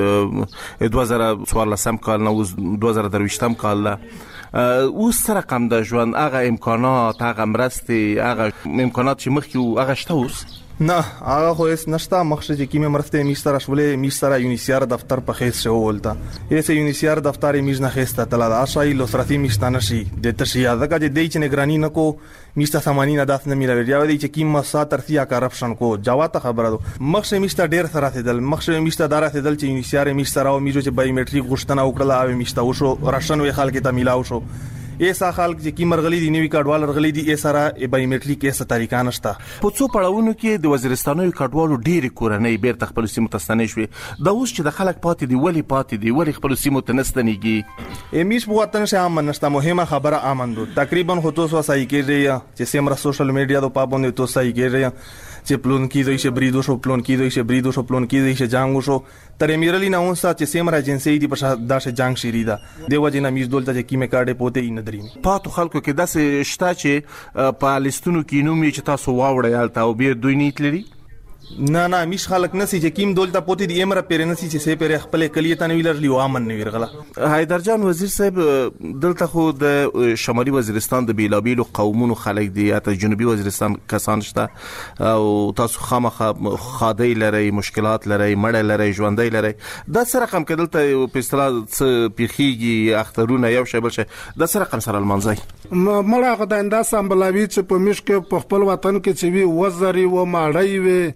چې دوه زره څوارلسم کال نه اوس دوه زره درویشتم کال لا اوس سره کم د ژوند هغه امکانات هغه مرستې هغه امکانات چې مخکې هغه شته اوس نه هغه خو اس نشتا مخشه چې کیمه مرسته می سره شولې می سره یونیسیار دفتر په خیس شو ولتا ایسه یونیسیار دفتر می نه خسته تل دا شای لوسرتی میشتانه شي د تشیا دغه د دې چې نگرانی نکو میسته سامانی نه داس نه میلوي یا دی چې کیمه ساترتیا کرپشن کو جواته خبره دو مخشه میسته ډیر سره تدل مخشه میسته دارا تدل چې یونیسیار می سره او میجو چې بایومټریک غشتنه وکړه او میسته وشو راشن وی خلک ته میلاو شو ایسا خلک چې کیمر غلی دي نیوی کډوال غلی دي ایسره بایومټریک ایسه طریقه نشته. په څو پړاوونو کې د وزیرستانیو کډوالو ډېری کورنۍ بیرته خپل سیمو ته ستنې شوې دا اوس چې د خلک پاتې دي ولی پاتې دي ولی خپل سیمو ته نستنېږي امیش په وطن شه امن نشته مهمه خبره امندو تقریبا خو تاسو صحیح کېږي چې سیمره سوشل میډیا د پابند تو صحیح کېږي چې پلون کې دوی شه بریدو شو پلون کې دوی شه بریدو شو پلون کې دوی شه جنگ شو ترې میرلی نه اونسا چې سیمره ایجنسی دی په داشه جنگ شری دا دیو جنا میز دولته چې کیمه کارډه پوتې نه دریم پاتو خلکو کې داسې شته چې په لیستونو کې نوم یې چې تاسو واوړی الته او بیا دوی نیت لري نه نه میش خلک نسی چې کیم دولته پوتې دی امره پیر نسی چې سه پیر خپل کلیته نه ویلر لیو امن نه ورغله. حیدر جان وزیر صاحب دلته خو د شمالي وزیرستان د بیلابیلو قومونو خلک دی یا ته جنوبي وزیرستان کسان شته او تاسو خامخا خادي لري مشکلات لري مړ لري ژوندۍ لري دا سره رقم کېدل په اصطلاح پیخيږي اخترونه یو شی بل شي دا سره رقم سره المنځي مړه غدا انده سمبلاوي چې په مشک په خپل وطن کې چې وی وزري و ماړی وي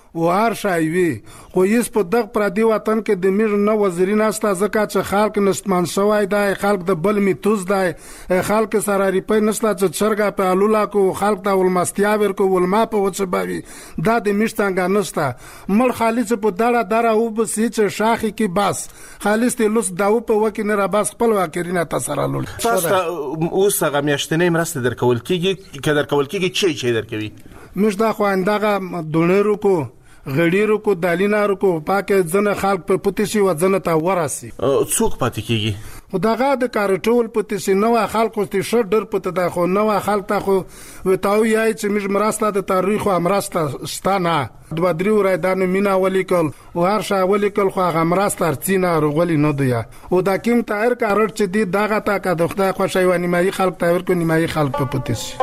او هر شای وي خو هیڅ په دغه پردي وطن کې د میږ نه وزیري نسته ځکه چې خلک نستمان شوی دی خلک د بل میتوز دی خلک سره ریپی نسته چې چرګه په الولا کو خلک ته ولمستیا ورکو ولما په وڅ باوي دا د میږ څنګه نسته مل خالص په دړه دړه او بس چې شاخي کې بس خالص ته لوس داو په وکه نه را بس خپل واکرینه تاسو رالول تاسو اوس هغه میاشتنې مرسته درکول کیږي که درکول کیږي چې چې درکوي موږ دا خو اندغه دونرو کو غړیرو کو دالینارو کو پاکه ځنه خلک په پوتشي و ځنه تا وراسي څوک پاتې کیږي خداغه د کارټول پوتشي نو خلکو ته شډ ډر پته دا خو نو خلک ته خو وتاو یای چې موږ مرسته د تاریخ او مرسته ستانه د بدري ورایدان مینا ولیکل او هر شا ولیکل خو هغه مرسته ارڅینا رغولي نه دی او دا کوم تایر کارټ چې دی دغه تا کا د خدای خو شایوانی مای خلک تایر کو نیمای خلک په پوتشي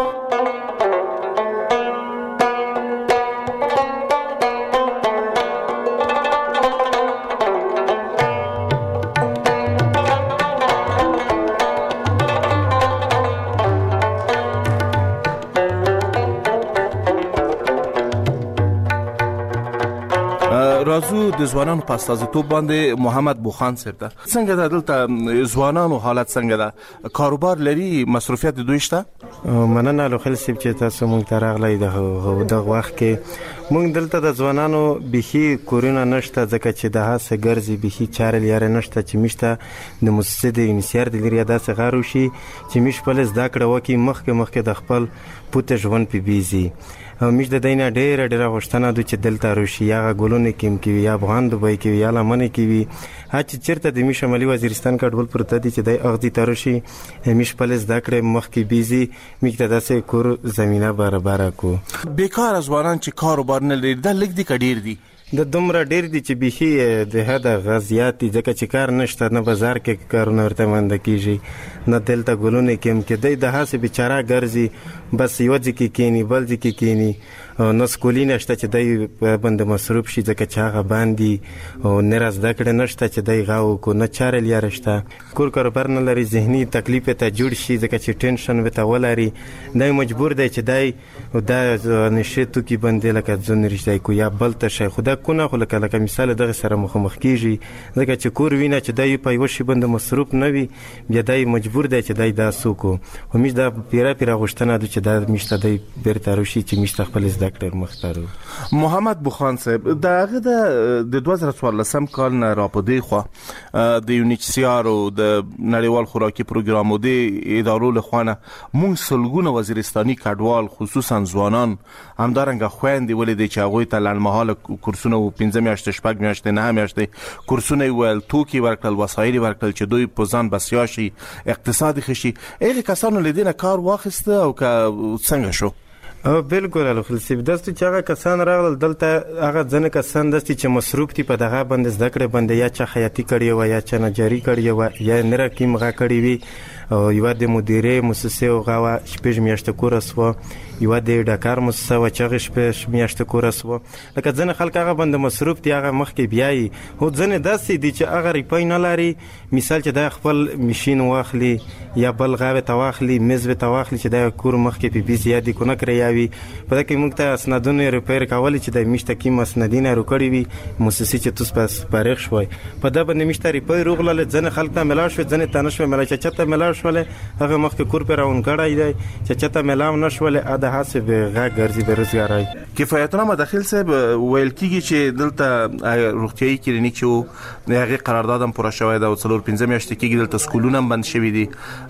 رازو د ځوانانو په استازیتوب باندې محمد بوخان صاحب ته څنګه د دلته ځوانانو حالت څنګه ده کاروبار لري مصروفیت دوی شته مننه لو خل صاحب چې تاسو مونږ ته راغلی د وخت کې مونږ دلته د ځوانانو بيخي کورونا نشته ځکه چې د هڅه ګرځي بيخي چارل یاره نشته چې مشته د مؤسسه د انسیار د لري داسې غارو شي چې مش په لز دا کړه وکي مخکې مخکې د خپل پوت ژوند په بيزي او مش د دینه ډېر ډېر غوښتنه د چې دلته روشي یا غولونه کېم کې یا افغان دوبای کې یا لمنه کې وي هڅ چیرته د مش شمالي وزیرستان کډول پرته دي چې د اغدي ترشي مش پلس د کړه مخ کې بيزي میکته داسې کور زمينه برابر کو بیکار ځوانان چې کاروبار نه لري د لګ دي کډیر دي د دومره ډیر دي چې بيخي د هدا غزيات دي ځکه چې کار نشته نه بازار کې کارونه ورته مند کیږي نه دلته ګلونه کېم کې د هڅه بیچاره ګرځي بس یو ځکه کېنی بل ځکه کېنی نو سکولي نشته چې دای بند مصروف شي ځکه چې هغه باندې او نراز د کړه نشته چې دای غاو کو نه چارل یارشته کور کاروبار نه لري ذهني تکلیف ته جوړ شي ځکه چې ټینشن وته ولري دای مجبور دی چې دای د نشته کی باندې لکه ځون رښتای کو یا بل ته شي خدا کو نه خو لکه لکه مثال دغه سره مخامخ کیږي ځکه چې کور وینه چې دای په یو شی باندې مصروف نه وي بیا دای مجبور دی چې دای دا سوکو همیش دا پیرا پیرا غشتنه د چې دا مشته دای بیرته روشي چې مشته خپل ډاکټر مختارو محمد بوخان صاحب دغه د دوه هزار څوارلسم کال نه راپدې خو د یونیسیار او د نړیوال خوراکي پروګرام او د ادارو له خوانه مونږ سلګونه وزیرستاني کډوال خصوصا ځوانان همدارنګه خويندې ولې چې هغه ته لړمحاله کورسونه او پنځه میاشتې شپږ میاشتې نه میاشتې کورسونه ول توکي ورکړل وسایل ورکړل چې دوی په ځان بسیا شي اقتصادي خشي هغه کسانو لیدنه کار واخیسته او که څنګه شو او بالکل الخلصي داستو چې هغه کسان راغل دلته هغه ځنه کسان دستي چې مصروف دي په دغه باندې ذکر باندې یا چې حیاتي کړی و یا چې نجاری کړی و یا نره کیم غا کړی وي او یو د مدیره مؤسسه او غوا شپږ میاشتې کورس و یو د ډاکار مؤسسه و چې شپږ میاشتې کورس و لکه ځنه خلک هغه باندې مصروف دي هغه مخ کې بیاي هو ځنه داسې دي چې هغه ریپای نه لري مثال چې د خپل ماشين واخلي یا بل غاوه تواخلي مزه تواخلي چې د کور مخ کې په بي زیادي کو نه کړی په دغه کې موږ ته اسنادونه ریپیر کول چې د میشته کې مسندینه روکړی وي مؤسسې چې تاسو پس پارخ شوي په دا باندې میشته ریپیر روغله ځنه خلک ته ملا شو ځنه تنه ملا چې چته ملا شول هغه مخ کې کور پر اون کړای دی چې چته ملا نه شول اده حساب غا ګرځي برزګارای کفایتنامه داخل صاحب ویل کیږي چې دلته روغتيایي کلینیک چې هغه قرارداد هم پوره شوی دا او څلور پنځه میاشتې کې دلته سکولونه بند شوي دي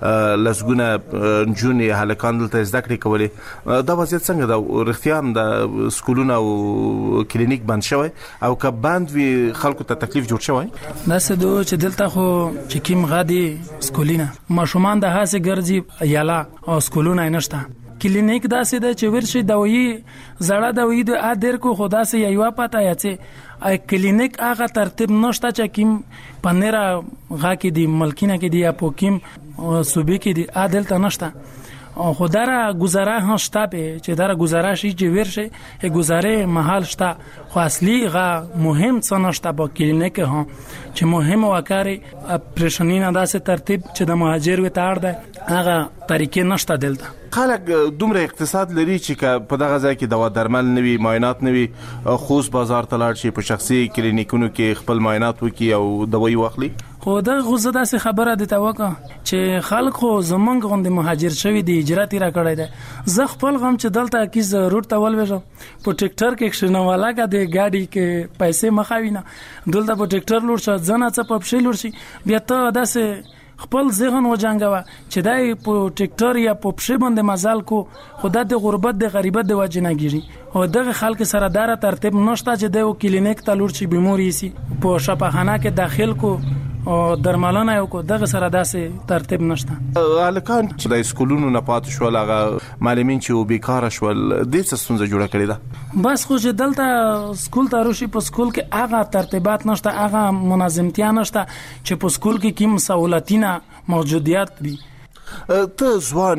لسګونه جونې هلکان دلته زده کړې کولې دا وضعیت څنګه دا رښتیا هم د سکولونه او کلینیک بند شوی او که بند وي خلکو ته تکلیف جوړ شوی دا څه دوه چې دلته خو چې کیم غادي سکولینه ماشومان د هڅه ګرځي یالا او سکولونه نشته کلینیک داسې د چې ورشي دوايي زړه دوايي د ادر کو خدا سي یو پتا یا چې ا کلینیک هغه ترتیب نشته چې کیم پنیرا غا کې دی ملکینه کې دی یا پوکیم صوبې کې دی عادل ته نشته او خدای گزاره هم شته به چې دره گزاره شي چې ورشه گزاره محل شته خو اصلي غا مهم څه نشته با کلینیک هم چې مهم وکاري اپریشنینه داسې ترتیب چې د مهاجر وته اړ ده هغه طریقې نشته دلته خلک دومره اقتصاد لري چې که په دغه ځای کې دوا درمل نه وي، معاینات نه وي، خوست بازار ته لاړ شي، په شخصي کلینیکونو کې خپل معاینات وکړي او دوایي واخلي. خو دغه خو زه داسې خبره درته وکړم چې خلک خو زمونږ غوندې مهاجر شوي دي، هجرت یې راکړی دی. زه خپل غم چې دلته کیز روډ ته ولوېږم، په ټیکټر کې کښېنوله که د ګاډي کې پیسې مخه وي نه، دلته په ټیکټر لوړ شه، ځه ناڅه په پښې لوړ شي، بیا ته داسې خپل ذهن وجنګوه چې دا په ټیکټر یا په پښې باندې مزال کو، خو دا د غربت د غریبت د وجې نه کېږي. او دغه خلک سره داره ترتیب نشته چې دی کلینیک ته لوړ شي، بیمور یې سي، په شفاخانه کې داخل کو او درملنه یو کو، دغه سره داسې ترتیب نشته. هلکان چې د سکولونو نه پاتې شول، هغه معلمین چې بیکاره شول، دې څه ستونزه جوړه کړې ده؟ بس خو چې دلته سکول ته راشي، په سکول کې هغه ترتیبات نشته، هغه منظمتیا نشته چې په سکول کې کوم سہولتونه موجودیت وي. ته ځوان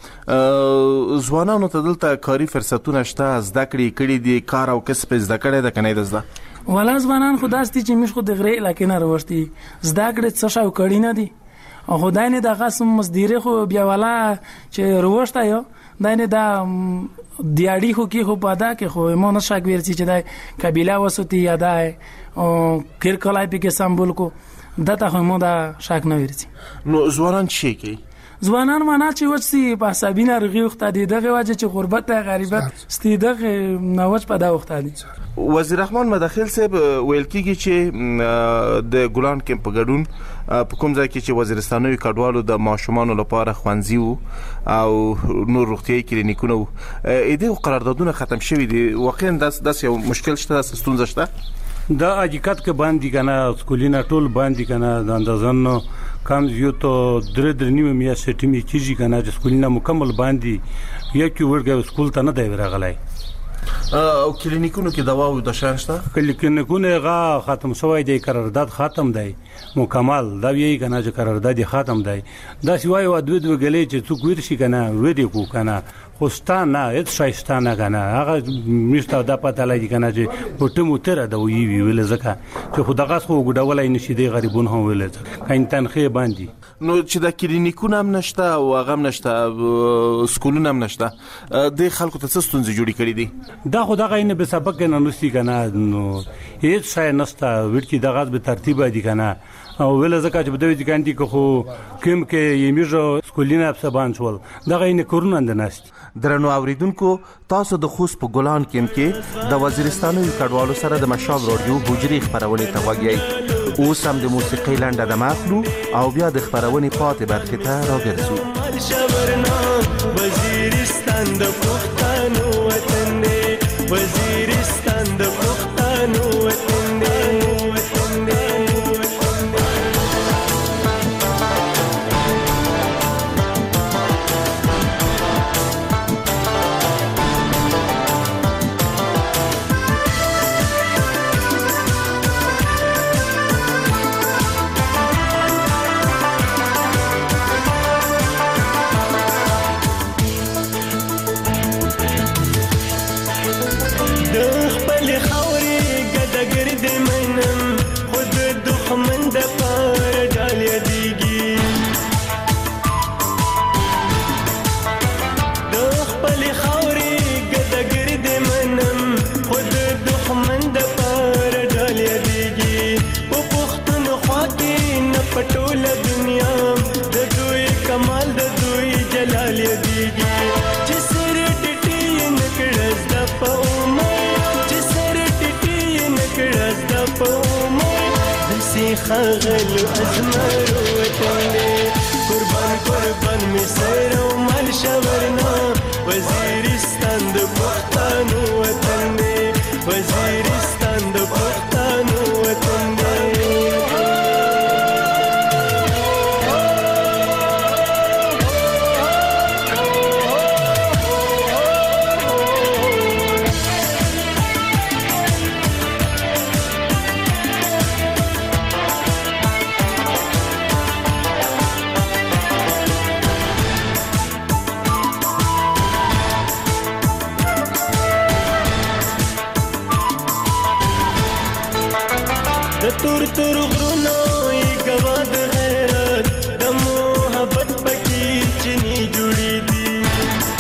یې، ځوانانو ته دلته کاري فرصتونه شته؟ زده کړې کړي دي، کار او کسب زده کړی ده که نه ده زده؟ والا ځوانان خو داسې دي چې موږ خو د غرې علاقې نه راوښتي، زده کړې څه شی کړي نه دي، او خدای نه دغه سم مزدیره خو بیا والا چې راوښته یو دا نه دا دیاړي خو کې خو پادا کې خو مو نه شک ورچی چې دا قبیله وسوتی یاده او کیر کلای په کې سمبول کو دته خو مو دا شک نه ورچی. نو ځوانان شي کوي؟ ځوانان معنا چې وڅي په حسابینه رغي وخت دي، دغه وجه چې غربت ته غریبت ستې دغه نوچ په دا وخت دي. وزیر رحمان مداخل صاحب ویل کیږي چې د ګلان کمپ په ګډون په کوم ځای کې چې وزیرستانوي کډوالو د ماشومانو لپاره خوانځي وو او نور روغتیايي کلینیکونه وو، دې قراردادونه ختم شوي دي. واقعا داس یو مشکل شته، داس ستونزه شته؟ دا حقیقت کې باندې کنه سکولینه ټول باندې کنه د اندازنو کم یو ته درې درې نیمه میاشتې ټیمې کېږي کنه چې سکولینه مکمل باندې یو کې ورګه سکول ته نه دی ورغلی. او کلینیکونو کې دوا او د شان شته؟ کلینیکونه غا ختم شوی دی، قرارداد ختم دی مکمل، دا وی کنه چې قرارداد ختم دی. دا سوای او دوه دوه غلې چې څوک ورشي کنه ودی کو کنه خوستانه هیڅ شایستانه کنه هغه مشته د پته لګی کنه چې پټمو تر دا وی ویل زکه چې خدغه خو ګډولای نشي دی غریبون هم ویل کین تنخې باندې. نو چې د کلینیکونه هم نشته او هغه هم نشته، سکولونه هم نشته، د خلکو ته څه ستونزې جوړې کړې دي؟ دا خو دغه نه به سبق نه نوستي کنه، نو هیڅ شای نشته ورکی دغه به ترتیب دي کنه او ول زکه چې بده دي کانتي کو کوم کې یمیجو سکولینه په سبان شول، دغه نه کورونه نه نشته. درنو اوریدونکو، تاسو د خوست په ګلان کمپ کې د وزیرستانوي کډوالو سره د مشال رادیو بوجري خبرونه ته وګورئ. اوس هم د موسیقۍ لنډه د ماخلو او بیا د خبرونه پاتې برخه ته راګرځو. وزیرستان د پښتنو وطن دی، وزیرستان د پښتنو وطن دی. خغل ازمر وطن قربان قربان می سر او مال شورنا وزیرستان د پښتنو وطن دی، وزیرستان د پښتنو وطن دی. تور تور غرونو ای گواد غیرت د محبت پکی چنی جوړی دی،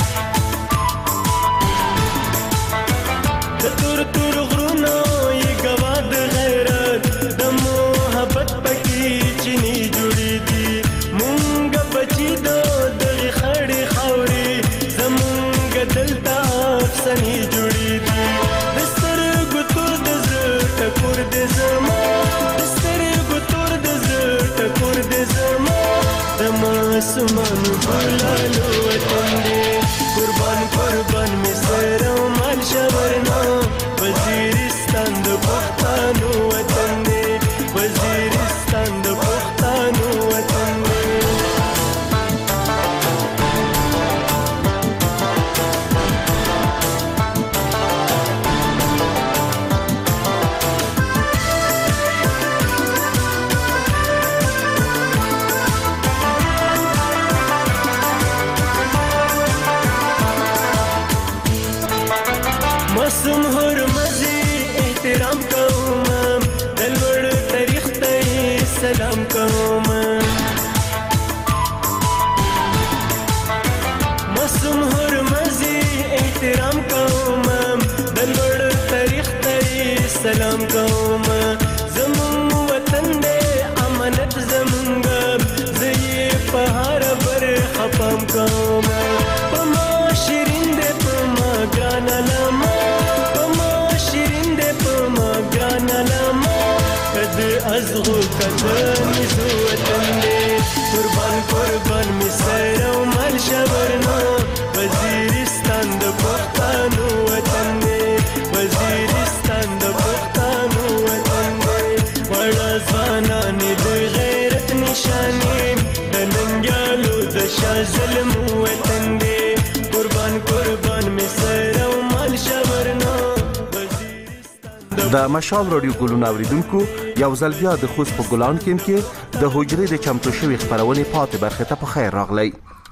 سنې جوړې دي د سترګو تور د زړه ټکور دې زما د سترګو تور د زړه ټکور دې زما د معصومانو ګلانو وطن دې قربان قربان مې سر او مال شورنا وزیرستان د پښتنو وطن دې وزیرستان د پښتنو وطن دې معصوم حرمزي احترام کوم د لوړ تاریخ ته سلام کوم معصوم حرمزي احترام کوم د لوړ تاریخ ته سلام کوم زمون وطن دې امانت زمونږ زې په هر بر خپم کوم په ما شیرین دې په ما ګران لما ازغو کدن زو وطن دے قربان قربان می سر او مال شورنا وزیرستان د پښتنو وطن دے وزیرستان د پښتنو وطن دے وړا ځوانان د غیرت نشانه د ننګالو د شاه ظلم وطن دے قربان قربان می سر او مال شورنا د مشال رادیو ګلونه اوریدونکو یو ځل بیا د خوست په ګلان کې کې د حجرې د چمتو شوی خبرونه پاتې برخه ته په خیر راغلی.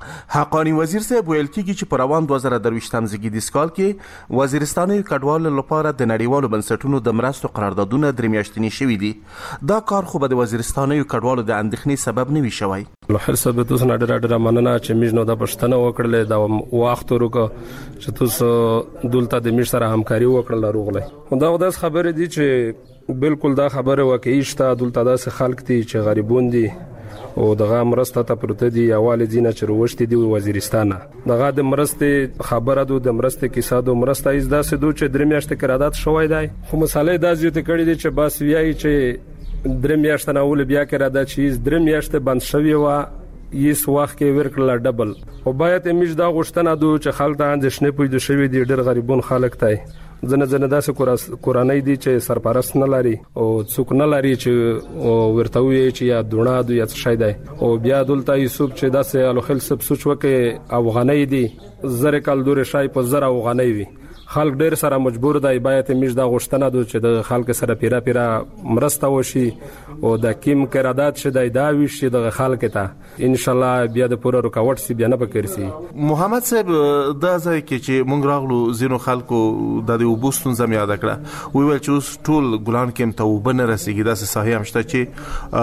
حقانی وزیر صاحب ویل کیږي چې په روان دوه زره درویشتم زیږدیز کال کې وزیرستاني کډوالو لپاره د نړیوالو بنسټونو د مرستو قراردادونه درې میاشتنی شوي دي. دا کار خو به د وزیرستاني کډوالو د اندېښنې سبب نه وي شوی. هر څه به تاسو نه ډېر ډېر مننه چې موږ نو د پښتنه وکړلې دا وخت ورکو چې تاسو دلته د موږ سره همکاري وکړل راغله. دا د خبرې دي چې بالکل دا خبره واقعي شته دلته داسې خلک دي چې غریبون دي او دغه مرسته ته پروت دي اواله دینه چې وروشتي دی وزیرستانه دغه د مرسته خبره دو د مرسته کې ساده مرسته از داسې دو چې درې میاشتې قرارداد شوی دی خو مسالې دا زیاته کړې دي چې بس ویایي چې درې میاشتې نه ول بیا قرارداد شي درې میاشتې بند شوی و یس وخت کې ورکړل ډبل او باید موږ دا غوښتنه دو چې خلک ته اندېښنې پوي د شوی دي ډېر غریبون خلک تای ځنه ځنه داسې کورانای دي چې سرپرست نه لري او څوک نه لري چې ورته وي چې یا دونه دوی یا څه شي دی او بیا دلته یوسف چې داسې الوخل سب سوچ وکي افغاني دي زره کال دور شای په زره افغاني وي خلک ډېر سره مجبور دی باید موږ دا غوښتنه دو چې د خلک سره پیرا پیرا مرسته وشي او د کیم قرارداد شې دا وشي د خلک ته ان شاء الله بیا د پوره رکاوټ سی بیا نه پکرسي. محمد صاحب دا ځای کې چې مونږ راغلو زینو خلکو د دې وبوستون زم یاد کړه وی ول چې ټول ګلان کې ته وبنه رسیدي دا صحیح هم شته چې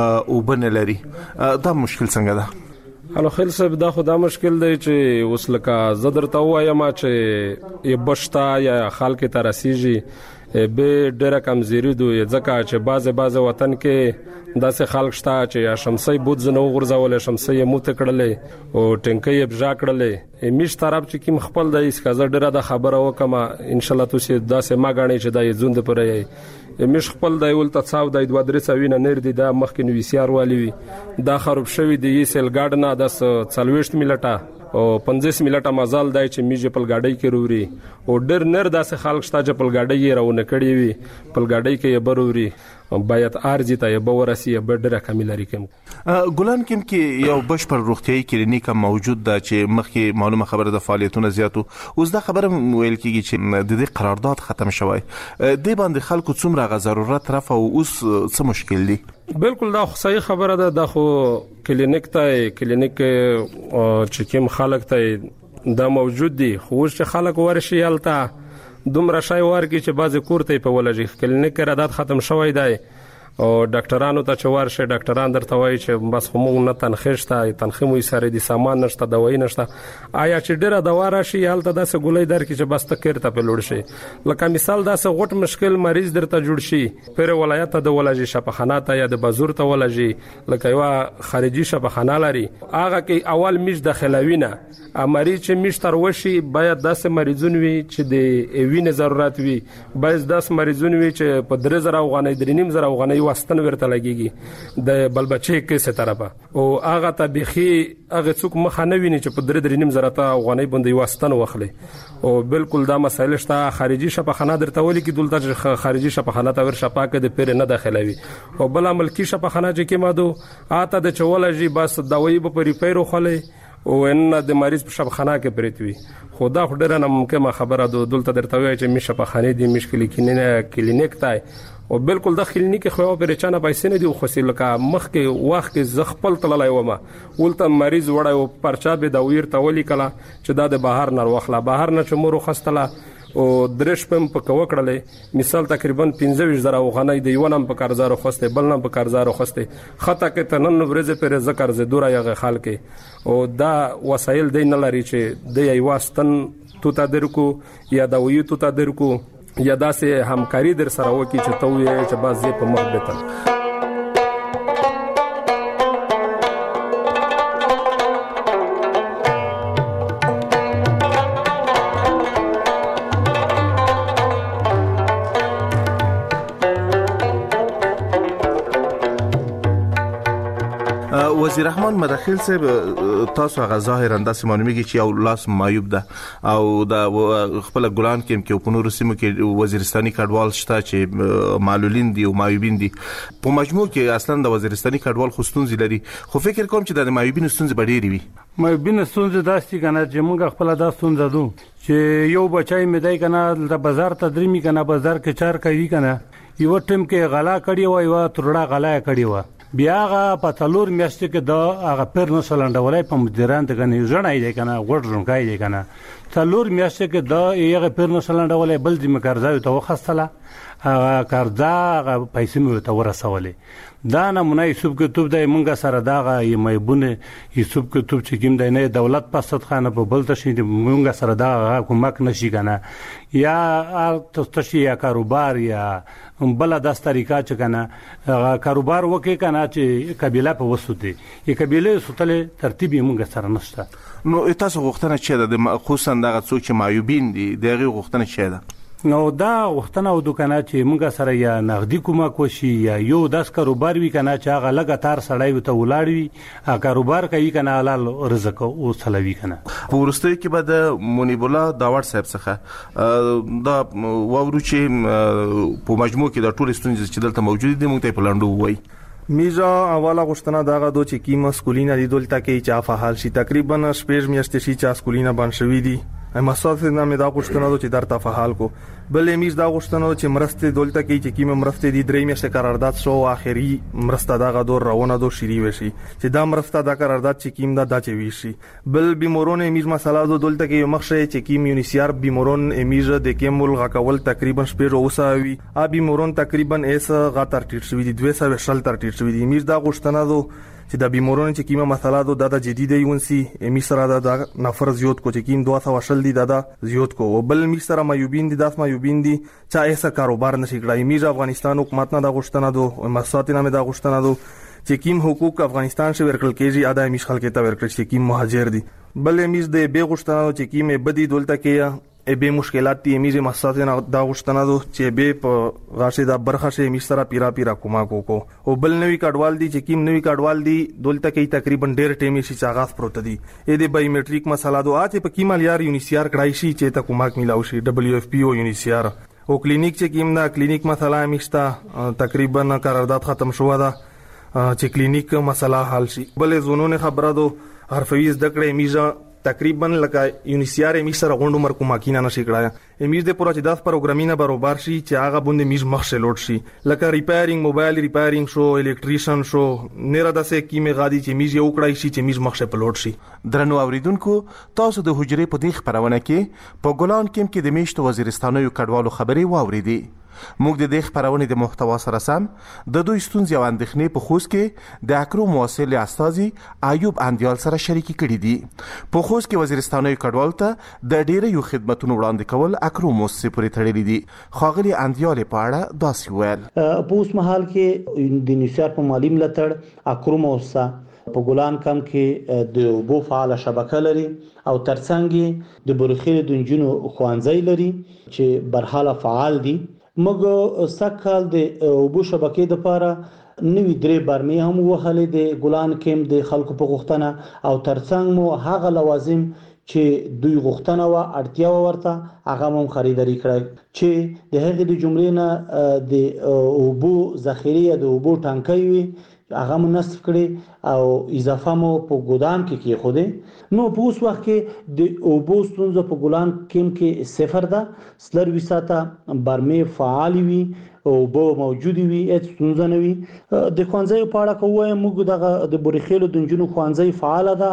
وبنه لري دا مشکل څنګه ده؟ هلو خل صاحب دا خو دا مشکل دی چې اوس لکه زدر ته وایم چې ی بشتا یا خلک ته رسیږي به ډېر کمزوري دوی ځکه چې بعضه بعضه وطن کې داسې خلک شته چې شمسي بود زنه غورځول شمسي موت کړلې او ټینکې بجا کړلې میش طرف چې کیم خپل د اس کزه ډېر د خبره وکما ان شاء الله تاسو داسې ما غاڼې چې د زوند پرې میش خپل د ول ته څاو د دوه درې سوینه نیر دي د مخکې نو وی سی آر والی وي دا خراب شوی دی سیل ګارډنا د څلويشت ملټه او پنځه ملټه مزال دی چې میج په ګاډۍ کې روري او ډېر نر داسې خلک شته چې په ګاډۍ یې راونه کړی وي په ګاډۍ کې یې بروري باید ارزي ته یې بورسي یې ډېر کمیلاري کوم ګلان کوم کې یو بشپړ روغتيایي کلینیک موجود ده چې مخکې معلومه خبره د فعالیتونو زیاتو اوس دا خبره ویل کیږي چې د دې قرارداد ختم شوی دی باندې خلکو څومره غ ضرورت رفع او اوس څه مشکل دي؟ بالکل دا صحیح خبره ده د خو کلینیک ته کلینیک چې کوم خلک ته دا موجود دي خو چې خلک ورشي یالته دومره شای ورکی چې بعضی کورته په ولجی کلینیک قرارداد ختم شوی دی او ډاکټرانو ته چې ورشه ډاکټران درته وایي چې بس خو موږ نه تنخیه شته تنخیه مو سره دي سامان نشته دوايي نشته آیا چې ډیره دوا راشي حالت داسې ګولۍ در کې چې بس تکیر ته په لوړ شي لکه مثال داسې غټ مشکل مریض درته جوړ شي پر ولایت ته د ولاجي شفاخانه ته یا د بازور ته ولاجي لکه یو خارجي شفاخانه لري هغه کې اول میش داخلوي نه مریض چې میش تر وشي باید داسې مریضون وي چې د وینې ضرورت وي باید داسې مریضون وي چې په درې زره افغانۍ درې نیم زره افغانۍ واستن ورته لګيږي د بلبچې کې څه طرفه او هغه ته بخي هغه څوک مخ نه ویني چې په درې درې نیم زره ته افغانۍ باندې واستن وخلي او بالکل دا مسایل شته خارجي شفاخانه درته ولي کې دلته خارجي شفاخانه ته ور شپاکه د پیر نه داخلوي او بل ملکی شفاخانه چې کې مادو آته د چولجی بس دوايي په ریپیر خلې او ان د مریض په شفاخانه کې پریت وي خدا خډره نه ممکنه خبره د دلته درته وایي چې می شفاخانه دي مشکل کلینیک کلینیک تای او بالکل د کلینیک خو په رچانه پیسې نه دی خو سې لکه مخ کې وخت کې زخپل تللای ومه ولته مریض وړای او پرچا به د ویر تولي کلا چې دا د بهر نر وخلا بهر نه چې مور خستله او درش پم په کو کړلې مثال تقریبا پنځه زره افغانۍ د یو نم په کارزارو خوسته بل نم په کارزارو خوسته خطا کې تنن ورځ پر ذکر ز دوره یغه خال کې او دا وسایل دین لري چې د یو واستن تو تا درکو یا دا وی تو تا درکو یا داسې همکاري در سره وکړي چې ته وې چې بس زه په مخ بته وزیر رحمان مداخل صاحب تاسو هغه ظاهرا د سیمانومیږي چې یو لاس معیوب ده او د خپل ګلان کې کې په نورو سیمو کې وزیرستاني کډوال شته چې معلولین دي او معیوبین دي په مجموع کې اصلا د وزیرستاني کډوال خصوصي لري خو فکر کوم چې د معیوبین ستونزې ډېرې وي معیوبین ستونزې داسې کنه چې موږ خپل د ستونزې دو چې یو بچای مې دای کنه د بازار ته درمي کنه بازار کې چار کوي کنه یو ټیم کې غلا کړی و یو ترړه غلا کړی و بیا هغه په تلور میاشتې کې دا هغه پر نه سلنډولای په مدیران ته کنه ژړای دی کنه غوړ ژونکای دی کنه تلور میاشتې کې دا هغه پر نه سلنډولای بل ذمہ کارځای ته وخصله هغه کارځا هغه پیسې مې ته ورسولې دا نمونه یوسف کتب د مونږه سره داغه یمېبونه یوسف کتب چې کوم د نه دولت پسد خانه په بل تشي د مونږه سره دا کومک نشي کنه یا تاسو یا کاروبار یا بل د طریقہ چې کنه کاروبار وکي کنه چې قبيله په وسوته ی قبيله سوتله ترتیب مونږه سره نشته نو تاسو غوښتنه چي د خصوصا دغه څوک چې معیوبین دي دغه غوښتنه چي ده نو دا وختونه او دکانه چې موږ سره یا نغدي کومه کوشي یا یو داس کاروبار وی کنه چې هغه لګاتار سړی وته ولاړ وي ا کاروبار کوي کنه حلال رزق او سلوي کنه پورسته کې بعد منیب الله داوړ صاحب څخه دا وورو چې په مجموع کې د ټول ستونزې چې دلته موجود دي موږ ته پلاندو وای میزا اوله غشتنه دغه دو چې کیمه سکولینا دی دلته کې چا فعال شي تقریبا شپږ میاشتې شي چا سکولینا باندې شوې دي مسافر نامه دا غوښتنه چې درته فعال کو بل میز دا غوښتنه چې مرسته دولت کې چې کیمه مرسته دي درې میاشتې قرارداد شو اخري مرسته دغه دور روانه دو شری وشي چې دا مرسته دا قرارداد چې کیم دا د چوي شي بل بیمورون میز مسله دو دولت کې مخشه چې کیم یونیسیار بیمورون میز د کیمول غکول تقریبا شپږ اوساوي ا بیمورون تقریبا اس غاتر ټیټ شوی دي دوه سوه شل تر ټیټ شوی دي میز دا غوښتنه دو چې د بیمورونو چې کیمه مسله دو د جديدي ونسي امی سره د نفر زیات کو چې کیم دوه سوه شل دي د زیات کو بل می سره مایوبین دي داس مایوبین دي چا ایسا کاروبار نشي کړای می افغانستان حکومت نه د غوښتنه دو مسات نه د غوښتنه دو چې کیم حقوق افغانستان شي ورکل کېږي ادا می خلک ته ورکل شي کیم مهاجر دي بل میز د به غوښتنه چې کیم بدی دولت کې ای به مشکلات دي میزه مسات نه دا غوښتنه دو چې به په غاښه دا برخه شي می سره پیرا پیرا کوما کو کو او بل نوې کډوال دي چې کیم نوې کډوال دي دولت کې تقریبا ډېر ټیمي شي چاغاف پروت دي اې د بایومټریک مسله دو اته په کیمال یار یونیسیار کړای شي چې ته کوماک ملاو شي دبليو اف پی او یونیسیار او کلینیک چې کیم دا کلینیک مسله میشتا تقریبا قرارداد ختم شو دا چې کلینیک مسله حل شي بل زونونه خبره دو حرفوي زده کړې میزه تقریبا لکه یونیسیار میز سره غونډو مر کوماکینا نشي کړای میز د پورا چې داس پروګرامینه برابر شي چې هغه باندې میز مخشه لوټ شي لکه ریپیرینګ موبایل ریپیرینګ شو الکتریشن شو نه را داسې کیمه غادي چې میز یو کړای شي چې میز مخشه پلوټ شي درنو اوریدونکو تاسو د حجرې په دې خبرونه کې په ګلان کې کې د میشت وزیرستانو کډوالو خبري واوریدي موږ د دې خبرونې د محتوا سره سم د دوی ستونزې او اندېښنې په خوست کې د اکرو مواصل استازي ایوب اندیال سره شریکي کړي دي. په خوست کې وزیرستاني کډوال ته د ډیره یو خدماتونو وړاندې کول اکرو مؤسسې پورې تړلي دي. خاغلی اندیال په اړه داسې ویل. په اوس مهال کې د یونیسیار په مالی ملاتړ اکرو مؤسسه په ګلان کم کې د اوبو فعاله شبکه لري او ترڅنګ د برخیل د نجونو ښوونځی لري چې برحاله فعال دي. موږ سکهال د اوبو شبکې لپاره نوې درې برمې هم وهلې د ګلان کم د خلکو په غوښتنه او ترڅنګ مو هغه لوازم چې دوی غوښتنه و اړتیا ورته هغه هم خریداري کړه چې د هغې د جملې نه د اوبو ذخیره د اوبو ټانکۍ وي هغه مو نصب کړي او اضافه مو په ګودام کې کېښودې. نو په اوس وخت کې د اوبو ستونزه په ګلان کیم کې صفر ده. څلروي ساعته برمې فعالې وي اوبه موجودې وي هېڅ ستونزه نه وي. د ښوونځیو په اړه که ووایم موږ دغه د بورخیلو د نجونو ښوونځی فعاله ده.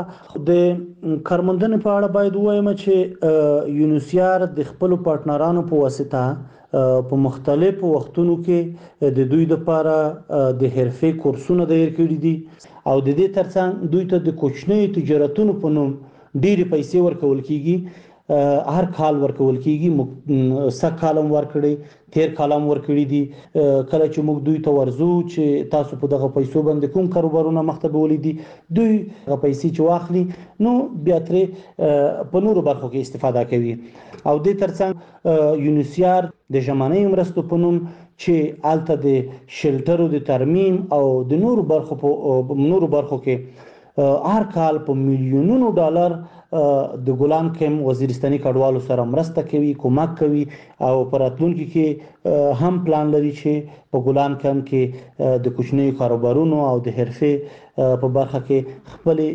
د کارموندنې په اړه باید ووایم چې یونیسیار د خپلو پارتنرانو په واسطه په مختلفو وختونو کې د دوی لپاره د حرفې کورسونه دایر کړي دي او د دې ترڅنګ دوی ته د کوچنیو تجارتونو په نوم ډېرې پیسې ورکول کیږي. هر کال ورکول کیږي. سږ کال هم ورکړي تیر کال هم ورکړي دي. کله چې موږ دوی ته ورځو چې تاسو په دغه پیسو باندې کوم کاروبارونه مخته بیولي دي دوی هغه پیسې چې واخلي نو بیا ترې په نورو برخو کې استفاده کوي. او دې ترڅنګ یونیسیار د ژمنۍ مرستو په نوم چې هلته د شلټرو د ترمیم او د نورو برخو په نورو برخو کې هر کال په میلیونونو ډالر د ګلان کم وزیرستاني کډوالو سره مرسته کوي کومک کوي او په راتلونکي کې هم پلان لري چې په ګلان کم کې د کوچنیو کاروبارونو او د حرفې په برخه کې خپل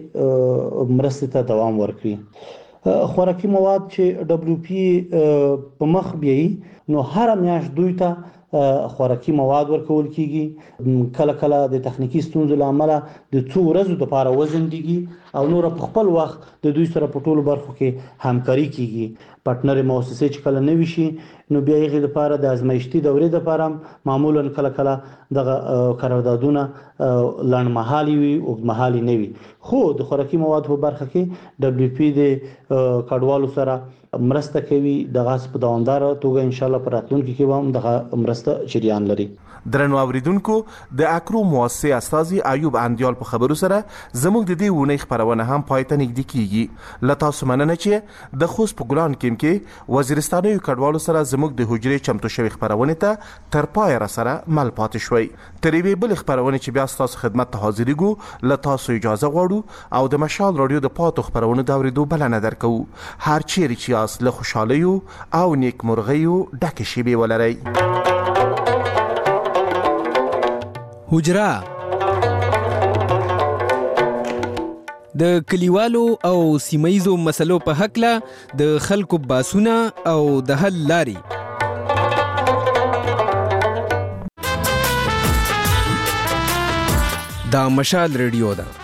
مرستې ته دوام ورکړي. خوراکي مواد چې دبليو پی په مخ بیایي نو هر میاشت دوی ته خوراکي مواد ورکول کیږي. کله کله د تخنیکی ستونزو لامل د څو ورځو لپاره وزندګي او نور په خپل وخت د دوی سره په ټولو برخو کې همکاري کیږي. پارتنر مؤسسې چې کله نوي شي نو بیا یې لپاره د ازمایښتي دورې لپاره معمولا کله کله دغه قراردادونه لنډمهالي وي اوږدمهالي نه وي. خو د خوراکي مواد په برخه کې دبليو پی د کډوالو سره مرسته کوي. دغه په دوامدار توګه ان شاء الله پر راتلونکي کې هم دغه مرسته جریان لري. درنو اوریدونکو د اکرو مؤسسې استازي ایوب اندیال په خبرو سره زموږ د دې ونې خبرونه هم پای ته نږدې کیږي. له تاسو مننه چې د خوست په ګلان کیم کې وزیرستاني کډوالو سره زموږ د حجرې چمتو شوی خبرونه ته تر پای را سره مل پاتې شوي. تر یوې بل خبرونه چې بیا تاسو خدمت ته حاضرېږو له تاسو اجازه غواړو او د مشال رادیو د پاتو خبرونه د اوریدو بلنه درکو. هر چیرې چې یاست له خوشحالیو او نیکمرغیو ډکې شیبې ولرئ. حجره د کلیوالو او سیمایزو مسلو په حقله د خلکو باسونه او د حل لاري. دا مشال ریډیو ده.